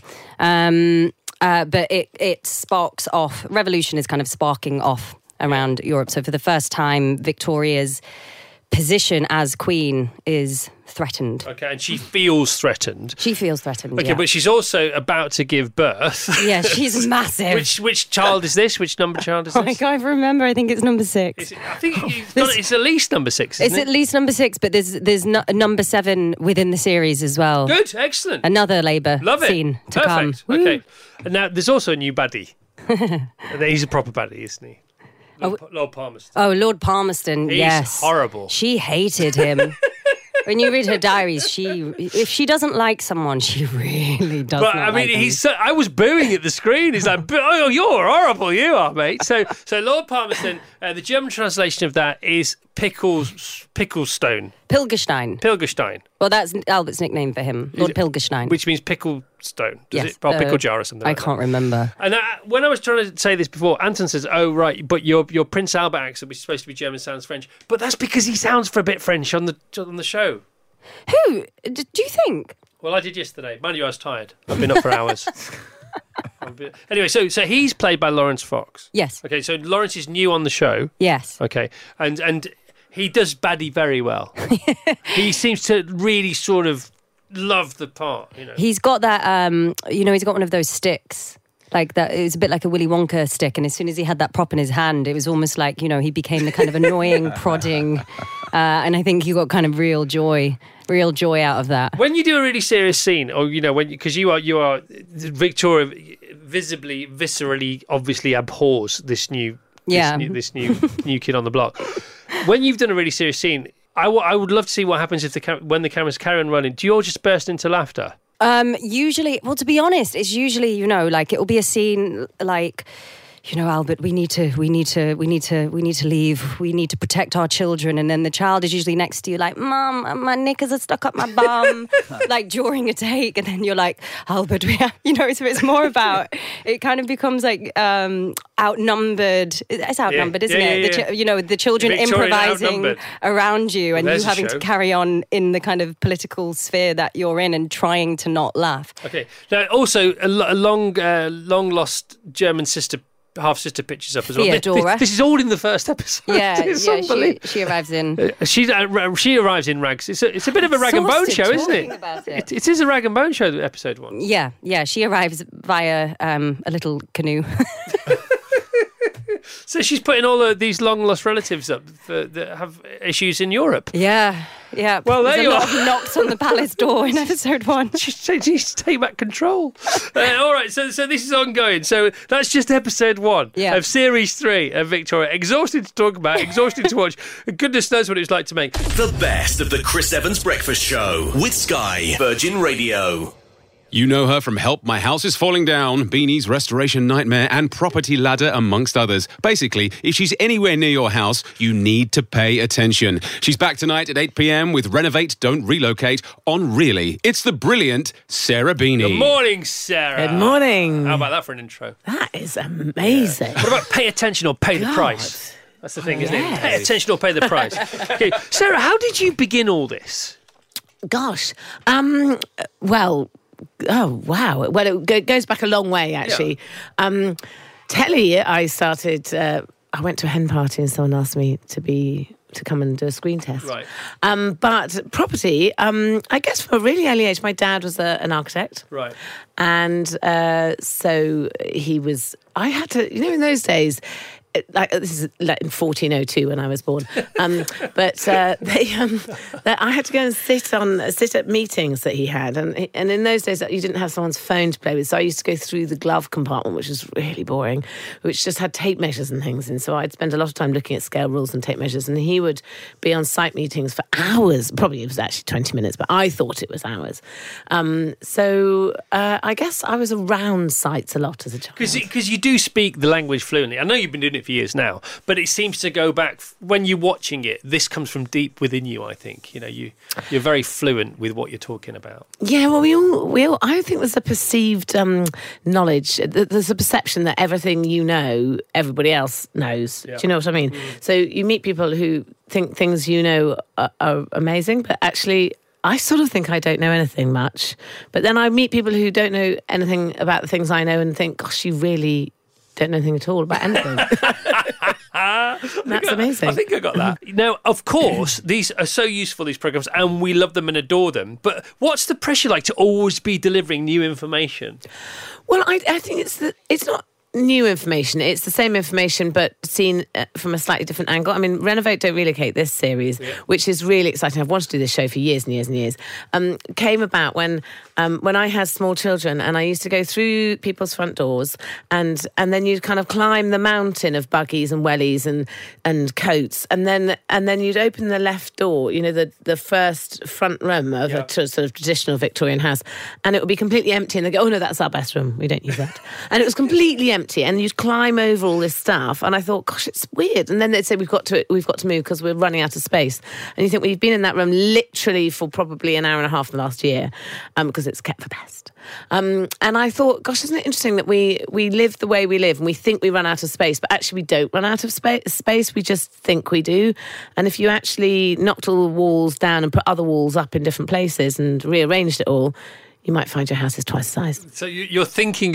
But it sparks off. Revolution is kind of sparking off around Europe. So for the first time, Victoria's position as queen is threatened. Okay, and she feels threatened. Okay, but she's also about to give birth. Yeah, she's massive. Which child is this? Which number child is this? I can't remember. I think it's number 6. I think it's at least number 6, isn't it? It's at least number 6, but there's number 7 within the series as well. Good, excellent. Another Labour scene to come. Okay. And now there's also a new baddie. He's a proper baddie, isn't he? Lord Palmerston. Oh, Lord Palmerston, He's horrible. She hated him. When you read her diaries, if she doesn't like someone, she really does not like him. I was booing at the screen. He's like, oh, you're horrible, you are, mate. So Lord Palmerston, the German translation of that is Picklestone. Pilgerstein. Well, that's Albert's nickname for him, Lord Pilgerstein. Which means pickle stone. Yes. Or pickle jar or something like I can't remember. And when I was trying to say this before, Anton says, oh, right, but your Prince Albert accent, which is supposed to be German, sounds French. But that's because he sounds for a bit French on the show. Who? Do you think? Well, I did yesterday. Mind you, I was tired. I've been up for hours. Anyway, so he's played by Lawrence Fox. Yes. Okay, so Lawrence is new on the show. Yes. Okay, and he does baddie very well. He seems to really sort of love the part, He's got that, he's got one of those sticks. Like that, it was a bit like a Willy Wonka stick, and as soon as he had that prop in his hand, it was almost like, he became the kind of annoying, prodding, and I think he got kind of real joy out of that. When you do a really serious scene, or because you are Victoria viscerally, obviously abhors this new kid on the block. When you've done a really serious scene, I would love to see what happens when the cameras carry on running. Do you all just burst into laughter? Usually, well, to be honest, it's usually, it will be a scene like, Albert, we need to leave. We need to protect our children. And then the child is usually next to you like, Mum, my knickers are stuck up my bum, like during a take. And then you're like, Albert, we have, so it's more about, it kind of becomes like outnumbered. It's outnumbered, isn't it? Yeah. The children Victorian improvising around you and you having to carry on in the kind of political sphere that you're in and trying to not laugh. Okay. Now, also, a long lost German half-sister pictures up as well. Theodora. This is all in the first episode. Yeah, she arrives in. She arrives in rags. It's a bit of a rag and bone show, isn't it? About it. It is a rag and bone show, episode 1. Yeah. She arrives via a little canoe. So she's putting all these long-lost relatives up that have issues in Europe. Yeah. Well, there you are. A lot of knocks on the palace door in episode 1. She needs to take back control. All right, so this is ongoing. So that's just episode 1 of series 3 of Victoria. Exhausted to talk about, exhausted to watch. Goodness knows what it was like to make. The best of the Chris Evans Breakfast Show with Sky Virgin Radio. You know her from Help, My House is Falling Down, Beanie's Restoration Nightmare, and Property Ladder, amongst others. Basically, if she's anywhere near your house, you need to pay attention. She's back tonight at 8 p.m. with Renovate, Don't Relocate on Really. It's the brilliant Sarah Beanie. Good morning, Sarah. Good morning. How about that for an intro? That is amazing. What about pay attention or pay the price? That's the thing, isn't it? Pay attention or pay the price. Okay, Sarah, how did you begin all this? Gosh. Well, oh, wow. Well, it goes back a long way, actually. Yeah. Telly, I started... I went to a hen party and someone asked me to come and do a screen test. Right. But property, I guess from a really early age, my dad was an architect. Right. And so he was... I had to... You know, in those days... Like, this is like in 1402 when I was born, but I had to go and sit at meetings that he had, and in those days you didn't have someone's phone to play with, so I used to go through the glove compartment, which was really boring, which just had tape measures and things, and so I'd spend a lot of time looking at scale rules and tape measures, and he would be on site meetings for hours. Probably it was actually 20 minutes, but I thought it was hours. So I guess I was around sites a lot as a child. Because you do speak the language fluently. I know you've been doing it for years now, but it seems to go back when you're watching it. This comes from deep within you, I think. You know, you're very fluent with what you're talking about. Yeah, well, we all. I think there's a perceived knowledge. There's a perception that everything you know, everybody else knows. Yeah. Do you know what I mean? So you meet people who think things you know are amazing, but actually, I sort of think I don't know anything much. But then I meet people who don't know anything about the things I know and think, gosh, you really don't know anything at all about anything. That's amazing. I think I got that. Now, of course, these are so useful, these programmes, and we love them and adore them. But what's the pressure like to always be delivering new information? Well, I think it's not new information. It's the same information, but seen from a slightly different angle. I mean, Renovate, Don't Relocate, this series, which is really exciting. I've wanted to do this show for years and years and years. Came about when I had small children, and I used to go through people's front doors, and then you'd kind of climb the mountain of buggies and wellies and coats, and then you'd open the left door. You know, the first front room of a sort of traditional Victorian house, and it would be completely empty. And they go, "Oh no, that's our best room. We don't use that." And it was completely empty. And you'd climb over all this stuff, and I thought, gosh, it's weird. And then they'd say, we've got to move because we're running out of space. And you think, well, you've been in that room literally for probably an hour and a half the last year, because it's kept for best. And I thought, gosh, isn't it interesting that we live the way we live, and we think we run out of space, but actually we don't run out of space. We just think we do. And if you actually knocked all the walls down and put other walls up in different places and rearranged it all, you might find your house is twice the size. So you're thinking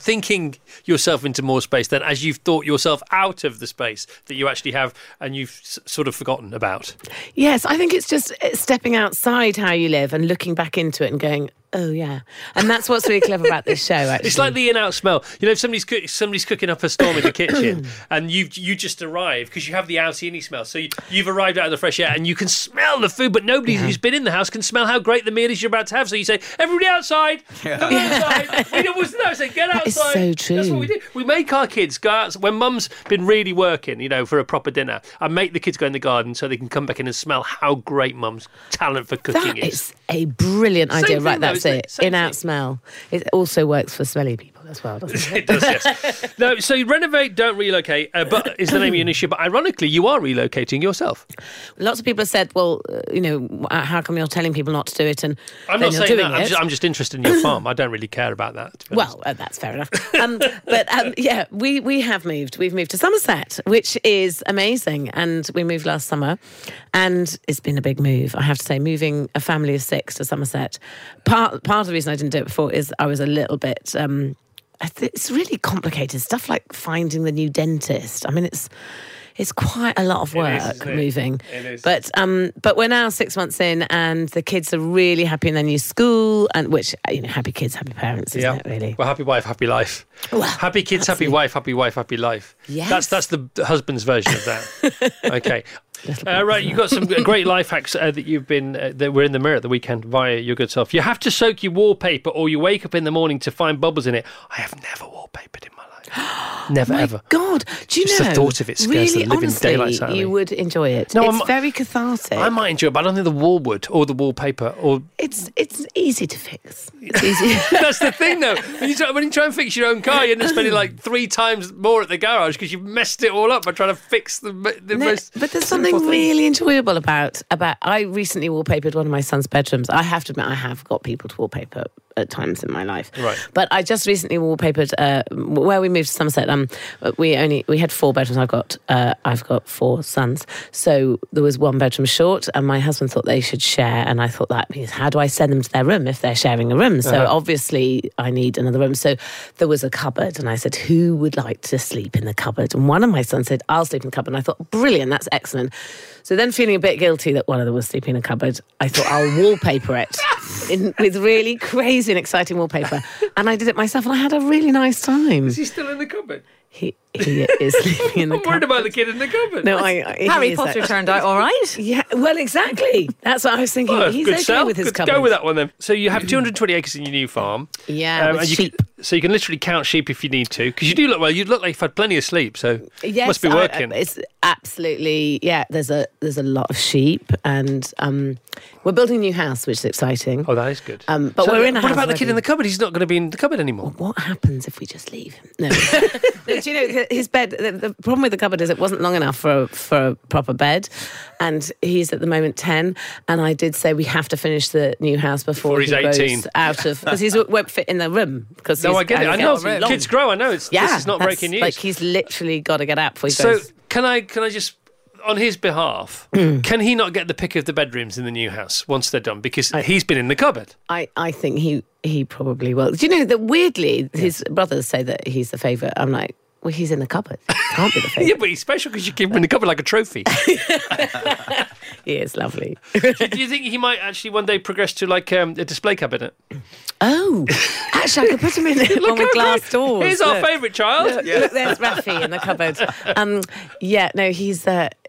yourself into more space than as you've thought yourself out of the space that you actually have and you've sort of forgotten about. Yes, I think it's just stepping outside how you live and looking back into it and going, oh, yeah. And that's what's really clever about this show, actually. It's like the in-out smell. You know, if somebody's cooking up a storm in the kitchen and you just arrive because you have the outy-inny smell. So you've arrived out of the fresh air and you can smell the food, but nobody who's been in the house can smell how great the meal is you're about to have. So you say, everybody outside, come outside. We don't say, get outside. It's so true. That's what we do. We make our kids go out. When mum's been really working, you know, for a proper dinner, I make the kids go in the garden so they can come back in and smell how great mum's talent for cooking is. That is a brilliant idea. Right, that's it. In-out smell. It also works for smelly people as well, doesn't it? It does, yes. No, so Renovate, Don't Relocate, but is the name of your initiative. But ironically, you are relocating yourself. Lots of people have said, well, you know, how come you're telling people not to do it? And I'm not saying that. I'm just interested in your farm. I don't really care about that, to be honest. Well, that's fair enough. Yeah, we have moved. We've moved to Somerset, which is amazing. And we moved last summer. And it's been a big move, I have to say, moving a family of 6 to Somerset. Part of the reason I didn't do it before is I was a little bit... it's really complicated stuff, like finding the new dentist. I mean, it's quite a lot of work moving. It is. But we're now 6 months in, and the kids are really happy in their new school, and which, you know, happy kids, happy parents, isn't it, really? Well, happy wife, happy life. Well, happy kids, happy wife, happy life. Yes. That's the husband's version of that. Okay. Right, you've got some great life hacks that you've been that were in the mirror at the weekend via your good self. You have to soak your wallpaper, or you wake up in the morning to find bubbles in it. I have never wallpapered in my life. Never ever. God, do you Just know? the thought of it scares really, the living honestly, daylights out of me. You would enjoy it. No, it's very cathartic. I might enjoy it, but I don't think the wall would, or the wallpaper, or It's easy to fix. It's easy. that's the thing, though. When you try and fix your own car, you end up spending like 3 times more at the garage because you've messed it all up by trying to fix the most. But there's simple something thing. really enjoyable about. I recently wallpapered one of my son's bedrooms. I have to admit, I have got people to wallpaper at times in my life. Right. But I just recently wallpapered where we moved to Somerset. We had 4 bedrooms. I've got 4 sons, so there was 1 bedroom short, and my husband thought they should share, and I thought that means how do I send them to their room if they're sharing a room? So obviously I need another room. So there was a cupboard, and I said, who would like to sleep in the cupboard? And one of my sons said, I'll sleep in the cupboard. And I thought, brilliant, that's excellent. So then, feeling a bit guilty that one of them was sleeping in a cupboard, I thought I'll wallpaper it with really crazy and exciting wallpaper. And I did it myself, and I had a really nice time. Is he still in the cupboard? He is sleeping in the cupboard. I'm worried about the kid in the cupboard. No, Harry Potter turned out all right. Yeah, well, exactly. That's what I was thinking. Well, He's good okay sell. with his Good, cupboard. Go with that one then. So you have 220 acres in your new farm. Yeah, with and sheep. So you can literally count sheep if you need to, because you do look well. You look like you've had plenty of sleep, so Yes, must be working. It's absolutely, yeah. There's a lot of sheep, and we're building a new house, which is exciting. Oh, that is good. But So we're in a what house about the kid already. in the cupboard? He's not going to be in the cupboard anymore. What happens if we just leave him? No. Do you know his bed? The problem with the cupboard is it wasn't long enough for a proper bed, and he's at the moment 10. And I did say we have to finish the new house before he's he 18. goes out of because he won't fit in the room. Because No, I get it. I know kids grow. I know this is not that's breaking news. Like he's literally got to get out before he So goes. can I just, on his behalf, can he not get the pick of the bedrooms in the new house once they're done? Because he's been in the cupboard. I think he probably will. Do you know that weirdly his brothers say that he's the favourite? I'm like, well, he's in the cupboard. Can't be the favourite. Yeah, but he's special because you keep him in the cupboard like a trophy. He is lovely. Do you think he might actually one day progress to like a display cabinet? Oh, actually, I could put him in one with glass doors. Here's our favourite child. Look, there's Rafi in the cupboard. He's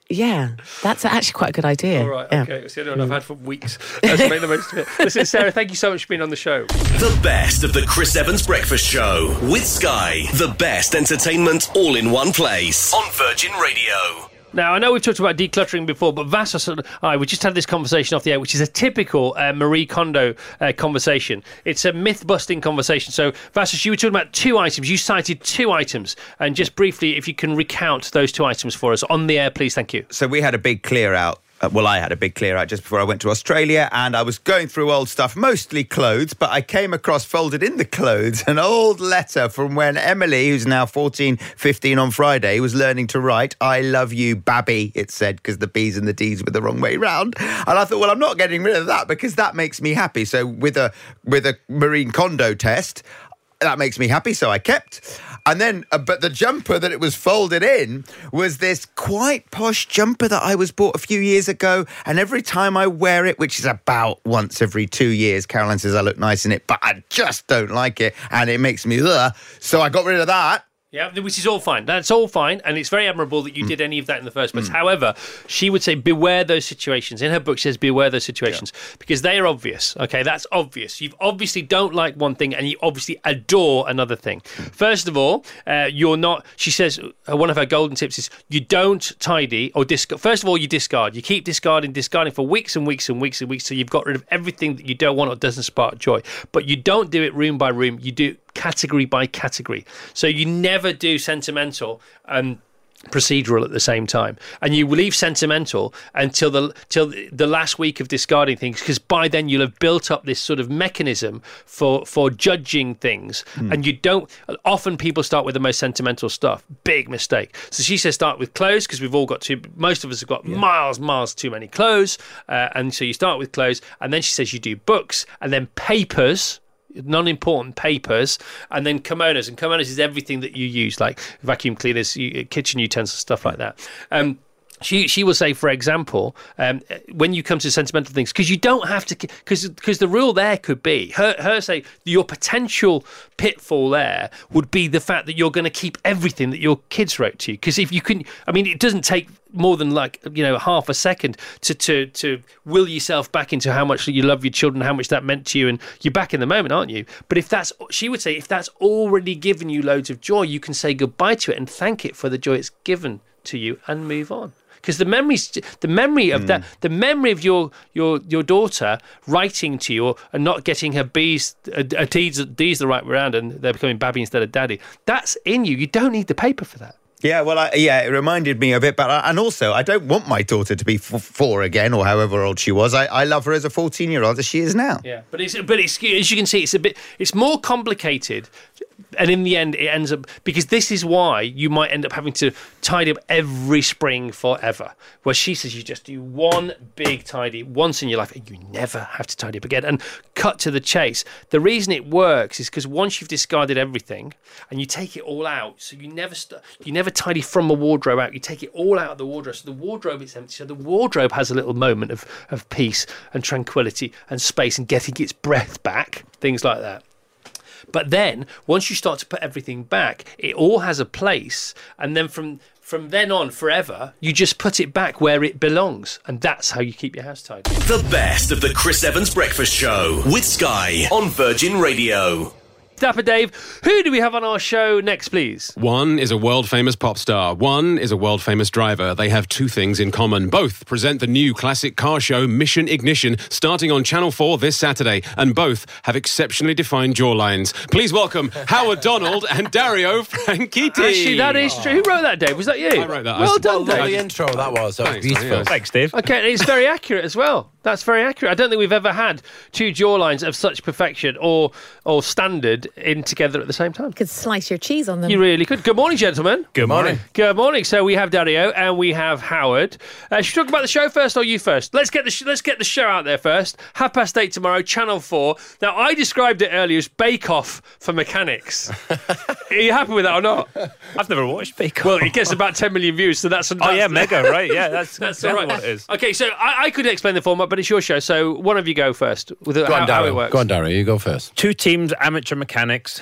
that's actually quite a good idea. All right, yeah. okay. It's the only one I've had for weeks. Let's make the most of it. Listen, Sarah, thank you so much for being on the show. The best of the Chris Evans Breakfast Show with Sky. The best entertainment all in one place on Virgin Radio. Now, I know we've talked about decluttering before, but Vassos and I, we just had this conversation off the air, which is a typical Marie Kondo conversation. It's a myth-busting conversation. So, Vassos, you were talking about 2 items. You cited 2 items. And just briefly, if you can recount those 2 items for us on the air, please. Thank you. So we had a big clear out. I had a big clear out just before I went to Australia, and I was going through old stuff, mostly clothes, but I came across, folded in the clothes, an old letter from when Emily, who's now 14, 15 on Friday, was learning to write, I love you, Babby, it said, because the B's and the D's were the wrong way round. And I thought, well, I'm not getting rid of that because that makes me happy. So with a Marie Kondo test, that makes me happy, so I kept. And then, but the jumper that it was folded in was this quite posh jumper that I was bought a few years ago. And every time I wear it, which is about once every 2 years, Caroline says I look nice in it, but I just don't like it. And it makes me, so I got rid of that. Yeah, which is all fine. That's all fine, and it's very admirable that you did any of that in the first place. However, she would say, beware those situations. In her book, she says, beware those situations, because they are obvious, okay? That's obvious. You obviously don't like one thing, and you obviously adore another thing. First of all, you're not, she says, one of her golden tips is, you don't tidy or discard. First of all, you discard. You keep discarding for weeks and weeks and weeks and weeks, so you've got rid of everything that you don't want or doesn't spark joy. But you don't do it room by room. You do category by category. So you never do sentimental and procedural at the same time, and you will leave sentimental until the last week of discarding things, because by then you'll have built up this sort of mechanism for judging things. And you don't often, people start with the most sentimental stuff. Big mistake. So she says start with clothes, because we've all got most of us have got miles too many clothes, and so you start with clothes. And then she says you do books, and then papers, non-important papers, and then kimonos. And kimonos is everything that you use, like vacuum cleaners, kitchen utensils, stuff like that. She will say, for example, when you come to sentimental things, because you don't have to, because the rule there could be, her say, your potential pitfall there would be the fact that you're going to keep everything that your kids wrote to you. Because if you can, I mean, it doesn't take more than half a second to will yourself back into how much you love your children, how much that meant to you, and you're back in the moment, aren't you? But she would say, if that's already given you loads of joy, you can say goodbye to it and thank it for the joy it's given to you and move on. Because the memory of your daughter writing to you and not getting her D's the right way around, and they're becoming Babby instead of Daddy, that's in you. You don't need the paper for that. Yeah, well, it reminded me of it, and also I don't want my daughter to be 4 again, or however old she was. I love her as a 14-year-old as she is now. Yeah, but it's as you can see, it's more complicated. And in the end, it ends up, because this is why you might end up having to tidy up every spring forever. Where she says you just do one big tidy once in your life and you never have to tidy up again. And cut to the chase. The reason it works is because once you've discarded everything and you take it all out, so you never tidy from a wardrobe out, you take it all out of the wardrobe. So the wardrobe is empty. So the wardrobe has a little moment of peace and tranquility and space and getting its breath back, things like that. But then, once you start to put everything back, it all has a place. And then from then on, forever, you just put it back where it belongs. And that's how you keep your house tidy. The best of the Chris Evans Breakfast Show with Sky on Virgin Radio. Dapper Dave, who do we have on our show next, please? One is a world-famous pop star. One is a world-famous driver. They have two things in common. Both present the new classic car show Mission Ignition, starting on Channel 4 this Saturday. And both have exceptionally defined jawlines. Please welcome Howard Donald and Dario Franchitti. Actually, that is true. Who wrote that, Dave? Was that you? I wrote that. Well done, Dave. Lovely intro that was. That was beautiful. Thanks, Dave. Okay, and it's very accurate as well. That's very accurate. I don't think we've ever had two jawlines of such perfection or standard in together at the same time. You could slice your cheese on them. You really could. Good morning, gentlemen. Good morning. Good morning. So we have Dario and we have Howard. Should we talk about the show first or you first? Let's get the show out there first. 8:30 tomorrow, Channel 4. Now, I described it earlier as Bake Off for mechanics. Are you happy with that or not? I've never watched Bake Off. Well, it gets about 10 million views, so that's mega, right? Yeah, that's all right. What it is. Okay, so I could explain the format, but it's your show, so one of you go first with how it works. Go on, Dario, you go first. Two teams, amateur mechanics.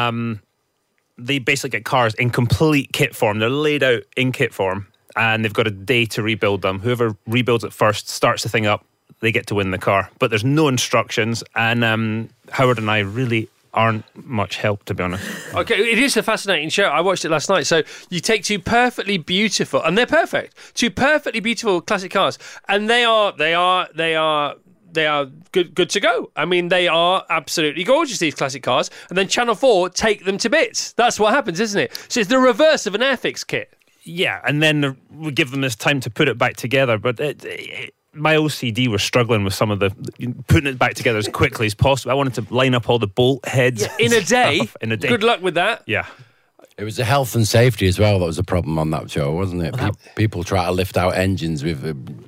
They basically get cars in complete kit form. They're laid out in kit form, and they've got a day to rebuild them. Whoever rebuilds it first, starts the thing up, they get to win the car. But there's no instructions, and Howard and I really aren't much help, to be honest. Okay, it is a fascinating show. I watched it last night. So you take two perfectly beautiful, and they're perfect, two perfectly beautiful classic cars, and they are good to go. I mean, they are absolutely gorgeous, these classic cars. And then Channel 4 take them to bits. That's what happens, isn't it? So it's the reverse of an Airfix kit. Yeah, and then we give them this time to put it back together. But my OCD was struggling with some of the putting it back together as quickly as possible. I wanted to line up all the bolt heads. Yeah, in a day. In a day. Good luck with that. Yeah. It was the health and safety as well that was a problem on that show, wasn't it? People try to lift out engines with,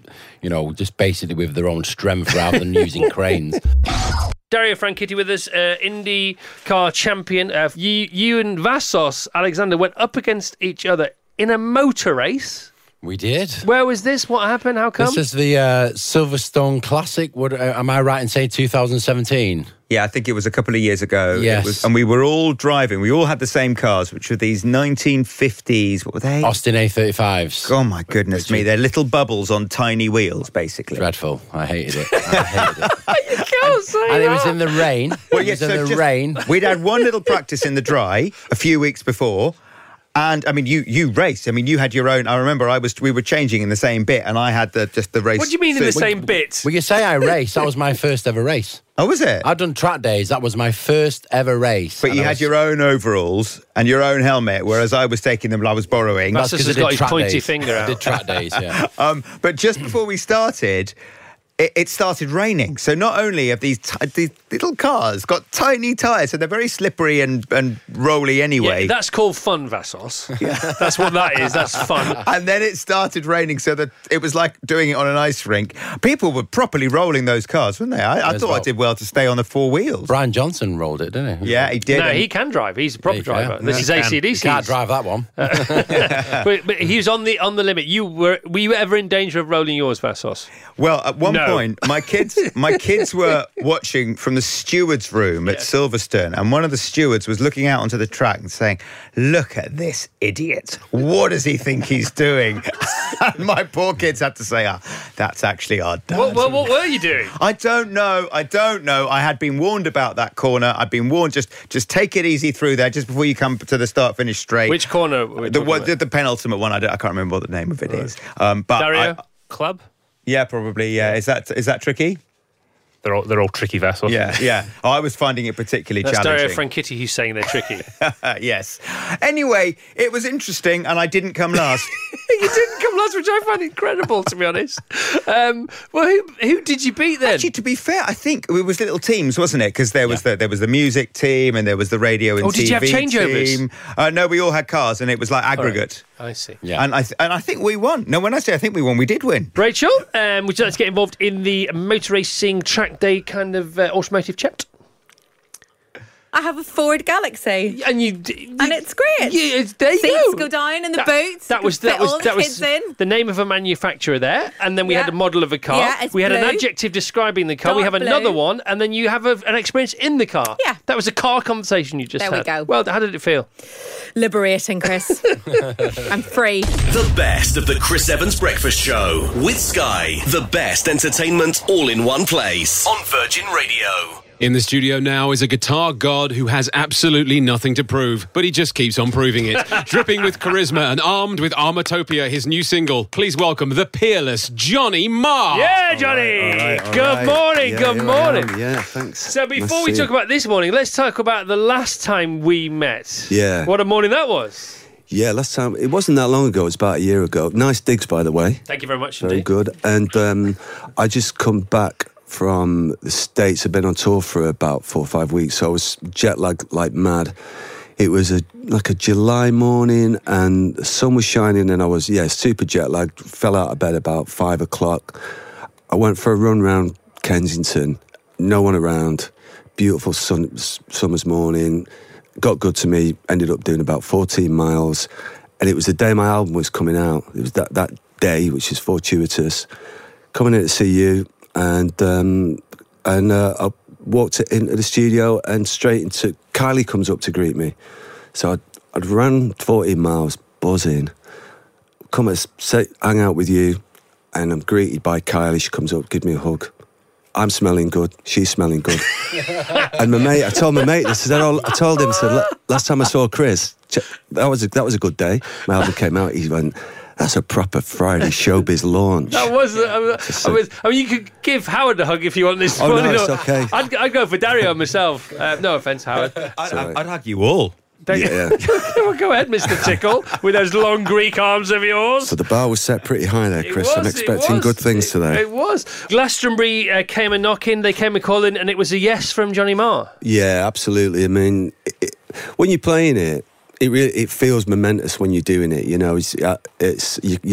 just basically with their own strength rather than using cranes. Dario Franchitti with us, IndyCar champion. You and Vassos Alexander went up against each other in a motor race. We did. Where was this? What happened? How come? This is the Silverstone Classic. Am I right in saying 2017? Yeah, I think it was a couple of years ago. Yes. And we were all driving. We all had the same cars, which were these 1950s. What were they? Austin A35s. Oh, my goodness me. They're little bubbles on tiny wheels, basically. Dreadful. I hated it. You can't say And that. it was in the rain. Well, yeah, rain. We'd had one little practice in the dry a few weeks before. And I mean, you raced. I mean, you had your own. I remember we were changing in the same bit, and I had the race. What do you mean in the same bit? Well, you say I raced. That was my first ever race. Oh, was it? I'd done track days. That was my first ever race. But you had your own overalls and your own helmet, whereas I was taking them. I was borrowing. That's because he's got his pointy finger out. I did track days. Yeah. But just before we started. It started raining. So not only have these little cars got tiny tyres, so they're very slippery and rolly anyway. Yeah, that's called fun, Vassos. Yeah. That's what that is. That's fun. And then it started raining, so that it was like doing it on an ice rink. People were properly rolling those cars, weren't they? I thought I did well to stay on the four wheels. Brian Johnson rolled it, didn't he? Yeah, he did. No, he can drive. He's a proper driver. This is AC/DC. He can't drive that one. But he was on the limit. Were you ever in danger of rolling yours, Vassos? Well, at one point... point, my kids were watching from the steward's room at Silverstone, and one of the stewards was looking out onto the track and saying, "Look at this idiot. What does he think he's doing?" And my poor kids had to say, "That's actually our dad." What were you doing? I don't know. I had been warned about that corner. I'd been warned, just take it easy through there just before you come to the start, finish straight. Which corner? The penultimate one. I can't remember what the name of it is. But Dario Club? Yeah, probably. Yeah, is that tricky? They're all tricky vessels. Yeah. I was finding it particularly That's challenging. Dario Franchitti who's saying they're tricky. Yes. Anyway, it was interesting, and I didn't come last. You didn't come last, which I find incredible, to be honest. Well, who did you beat then? Actually, to be fair, I think it was little teams, wasn't it? Because there was the music team, and there was the radio and TV did you have changeovers? team. No, we all had cars, and it was like aggregate. I see. Yeah. And I think we won. No, when I say I think we won, we did win. Rachel, would you like to get involved in the motor racing track day kind of automotive chat? I have a Ford Galaxy, and it's great. Yeah, there you Seats go. go down in the boots. That was the name of a manufacturer there, and then we had a model of a car. Yeah, it's we had an blue. adjective describing the car. We Dark have another blue. one, and then you have an experience in the car. Yeah, that was a car conversation you just There we had. go. Well, how did it feel? Liberating, Chris. I'm free. The best of the Chris Evans Breakfast Show with Sky. The best entertainment all in one place on Virgin Radio. In the studio now is a guitar god who has absolutely nothing to prove, but he just keeps on proving it. Dripping with charisma and armed with Armortopia, his new single. Please welcome the peerless Johnny Marr. Yeah, Johnny. Good morning. Good morning. Yeah, thanks. So before we talk about this morning, let's talk about the last time we met. Yeah. What a morning that was. Yeah, last time, it wasn't that long ago, it was about a year ago. Nice digs, by the way. Thank you very much. Very indeed. good. And I just come back from the States. I've been on tour for about 4 or 5 weeks, so I was jet lagged like mad. It was like a July morning, and the sun was shining, and I was, super jet lagged. Fell out of bed about 5 o'clock. I went for a run around Kensington, no one around, beautiful summer's morning, got good to me, ended up doing about 14 miles, and it was the day my album was coming out. It was that day, which is fortuitous, coming in to see you. And I walked into the studio, and straight into Kylie comes up to greet me. So I'd run 14 miles, buzzing, come and hang out with you, and I'm greeted by Kylie. She comes up, gives me a hug. I'm smelling good. She's smelling good. And I told my mate this. I told him, last time I saw Chris, that was a good day. My album came out. He went, "That's a proper Friday showbiz launch." That was. I mean, you could give Howard a hug if you want this morning. No, it's okay. I'd go for Dario myself. No offence, Howard. I'd hug you all. Yeah. Well, go ahead, Mr. Tickle, with those long Greek arms of yours. So the bar was set pretty high there, Chris. I'm expecting good things today. It was. Glastonbury came a knocking, they came a calling, and it was a yes from Johnny Marr. Yeah, absolutely. I mean, when you're playing it, it feels momentous when you're doing it. You know, you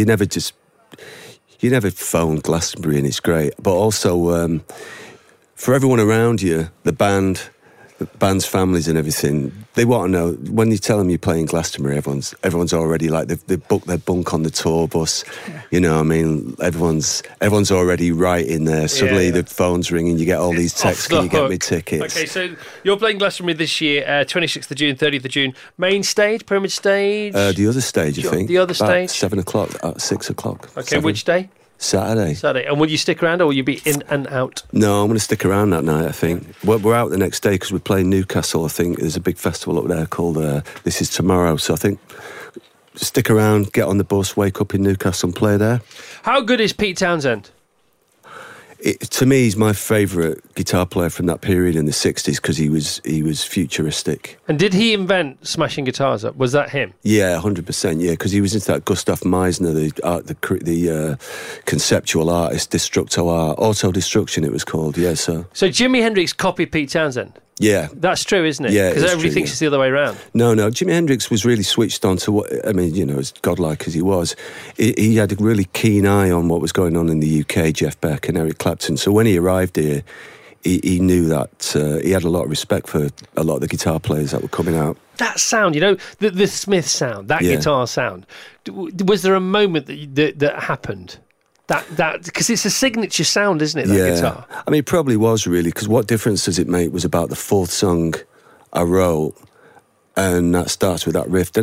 never phone Glastonbury, and it's great. But also for everyone around you, the band's families and everything, they want to know, when you tell them you're playing Glastonbury, everyone's already like, they've booked their bunk on the tour bus. You know what I mean? Everyone's already right in there. Suddenly the phone's ringing, you get all these texts, can you get me tickets? Okay, so you're playing Glastonbury this year, 26th of June, 30th of June. Main stage, Pyramid Stage? The other stage, I think. The other stage? 7 o'clock, 6 o'clock. Okay, 7. which day? Saturday. And will you stick around, or will you be in and out? No, I'm going to stick around that night, I think. We're out the next day because we're playing Newcastle, I think. There's a big festival up there called This Is Tomorrow. So I think stick around, get on the bus, wake up in Newcastle and play there. How good is Pete Townsend? To me, he's my favourite guitar player from that period in the 60s because he was futuristic. And did he invent smashing guitars up? Was that him? Yeah, 100%, yeah, because he was into that Gustav Meisner, the conceptual artist, destructo art, auto-destruction it was called, yeah, so... So Jimi Hendrix copied Pete Townsend? Yeah. That's true, isn't it? Yeah, because it's everybody true, thinks yeah. it's the other way around. No, Jimi Hendrix was really switched on to what, I mean, you know, as godlike as he was, he had a really keen eye on what was going on in the UK, Jeff Beck and Eric Clapton. So when he arrived here, he knew that he had a lot of respect for a lot of the guitar players that were coming out. That sound, you know, the Smith sound, that guitar sound. Was there a moment that happened? That because it's a signature sound, isn't it? That guitar. I mean, it probably was really, because what difference does it make was about the fourth song I wrote, and that starts with that riff, and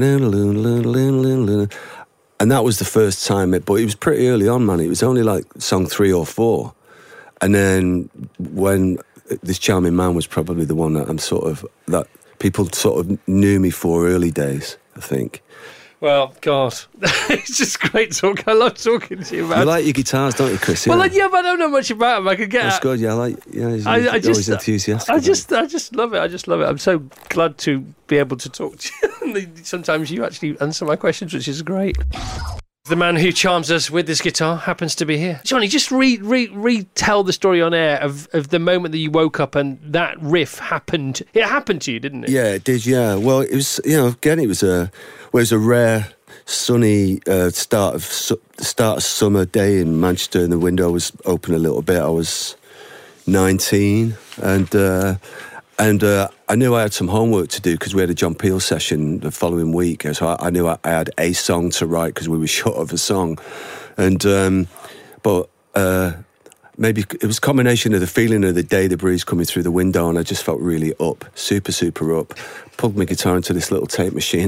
that was the first time but it was pretty early on, man. It was only like song 3 or 4, and then when This Charming Man was probably the one that that people sort of knew me for early days, I think. Well, God, it's just great talk. I love talking to you, man. You like your guitars, don't you, Chris? Well, but I don't know much about them. I could get. That's good. Yeah, he's always enthusiastic. I just love it. I just love it. I'm so glad to be able to talk to you. Sometimes you actually answer my questions, which is great. The man who charms us with this guitar happens to be here. Johnny, just retell the story on air of the moment that you woke up and that riff happened. It happened to you, didn't it? Yeah, it did, yeah. Well, it was, again, it was a rare, sunny start of summer day in Manchester, and the window was open a little bit. I was 19, and I knew I had some homework to do because we had a John Peel session the following week. So I knew I had a song to write because we were short of a song. But maybe it was a combination of the feeling of the day, the breeze coming through the window, and I just felt really up, super, super up. Plugged my guitar into this little tape machine,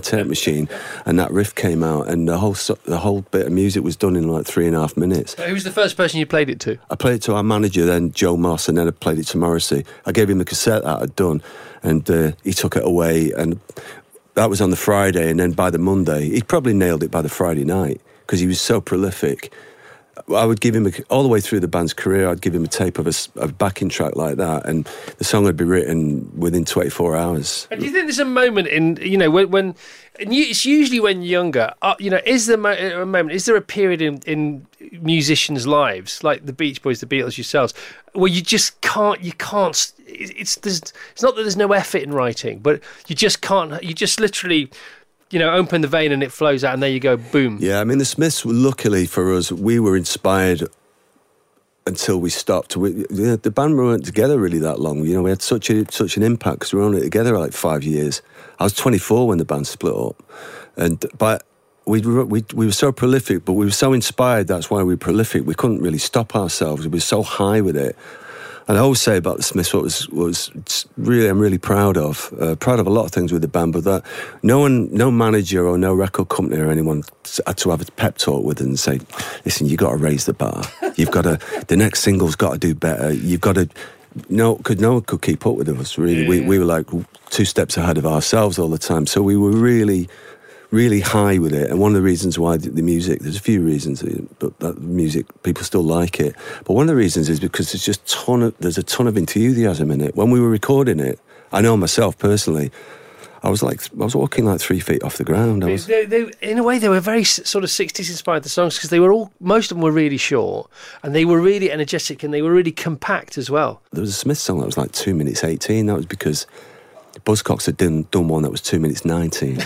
and that riff came out, and the whole bit of music was done in like 3.5 minutes. Who was the first person you played it to? I played it to our manager, then Joe Moss, and then I played it to Morrissey. I gave him the cassette that I'd done, and he took it away, and that was on the Friday, and then by the Monday, he'd probably nailed it by the Friday night, because he was so prolific. I would give him, all the way through the band's career, I'd give him a tape of a backing track like that, and the song would be written within 24 hours. And do you think there's a moment in, when it's usually when you're younger, is there a moment, is there a period in musicians' lives, like the Beach Boys, the Beatles, yourselves, where you just can't, it's not that there's no effort in writing, but you just can't, you just literally... open the vein and it flows out, and there you go, boom. Yeah, I mean, the Smiths, luckily for us, we were inspired until we stopped. The band weren't together really that long. We had such an impact because we were only together like 5 years. I was 24 when the band split up, but we were so prolific, but we were so inspired. That's why we were prolific. We couldn't really stop ourselves. We were so high with it. And I always say about the Smiths, what was really, I'm really proud of a lot of things with the band, but that no manager or no record company or anyone had to have a pep talk with them and say, listen, you've got to raise the bar. You've got to, the next single's got to do better. You've got to, because no one could keep up with us, really. Yeah. We were like 2 steps ahead of ourselves all the time. So we were really, really high with it, and one of the reasons why the music, there's a few reasons, but that music, people still like it, but one of the reasons is because there's a ton of enthusiasm in it. When we were recording it, I know myself personally, I was walking like 3 feet off the ground. They, in a way, they were very sort of 60s inspired, the songs, because most of them were really short, and they were really energetic, and they were really compact as well. There was a Smith song that was like 2 minutes 18. That was because Buzzcocks had done one that was 2 minutes 19.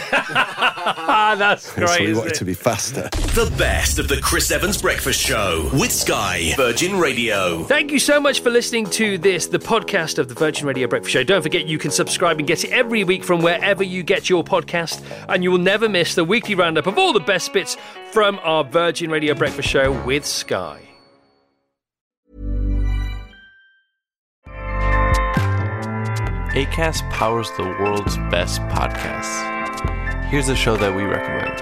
That's great. So we wanted to be faster. The best of the Chris Evans Breakfast Show with Sky Virgin Radio. Thank you so much for listening to the podcast of the Virgin Radio Breakfast Show. Don't forget you can subscribe and get it every week from wherever you get your podcast, and you will never miss the weekly roundup of all the best bits from our Virgin Radio Breakfast Show with Sky. Acast powers the world's best podcasts. Here's a show that we recommend.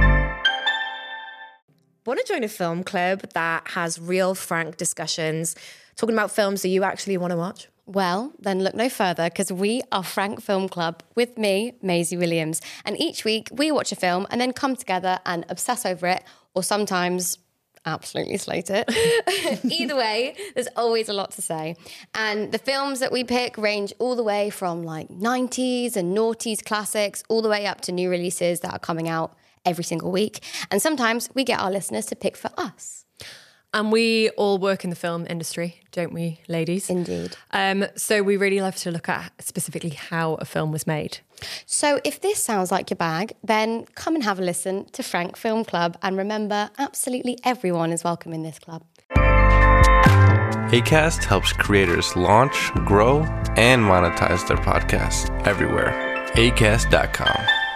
Want to join a film club that has real, frank discussions, talking about films that you actually want to watch? Well, then look no further, because we are Frank Film Club with me, Maisie Williams. And each week we watch a film and then come together and obsess over it, or sometimes absolutely slate it. Either way, there's always a lot to say. And the films that we pick range all the way from like 90s and noughties classics, all the way up to new releases that are coming out every single week. And sometimes we get our listeners to pick for us. And we all work in the film industry, don't we, ladies? Indeed. So we really love to look at specifically how a film was made. So if this sounds like your bag, then come and have a listen to Frank Film Club. And remember, absolutely everyone is welcome in this club. Acast helps creators launch, grow, and monetize their podcasts everywhere. Acast.com.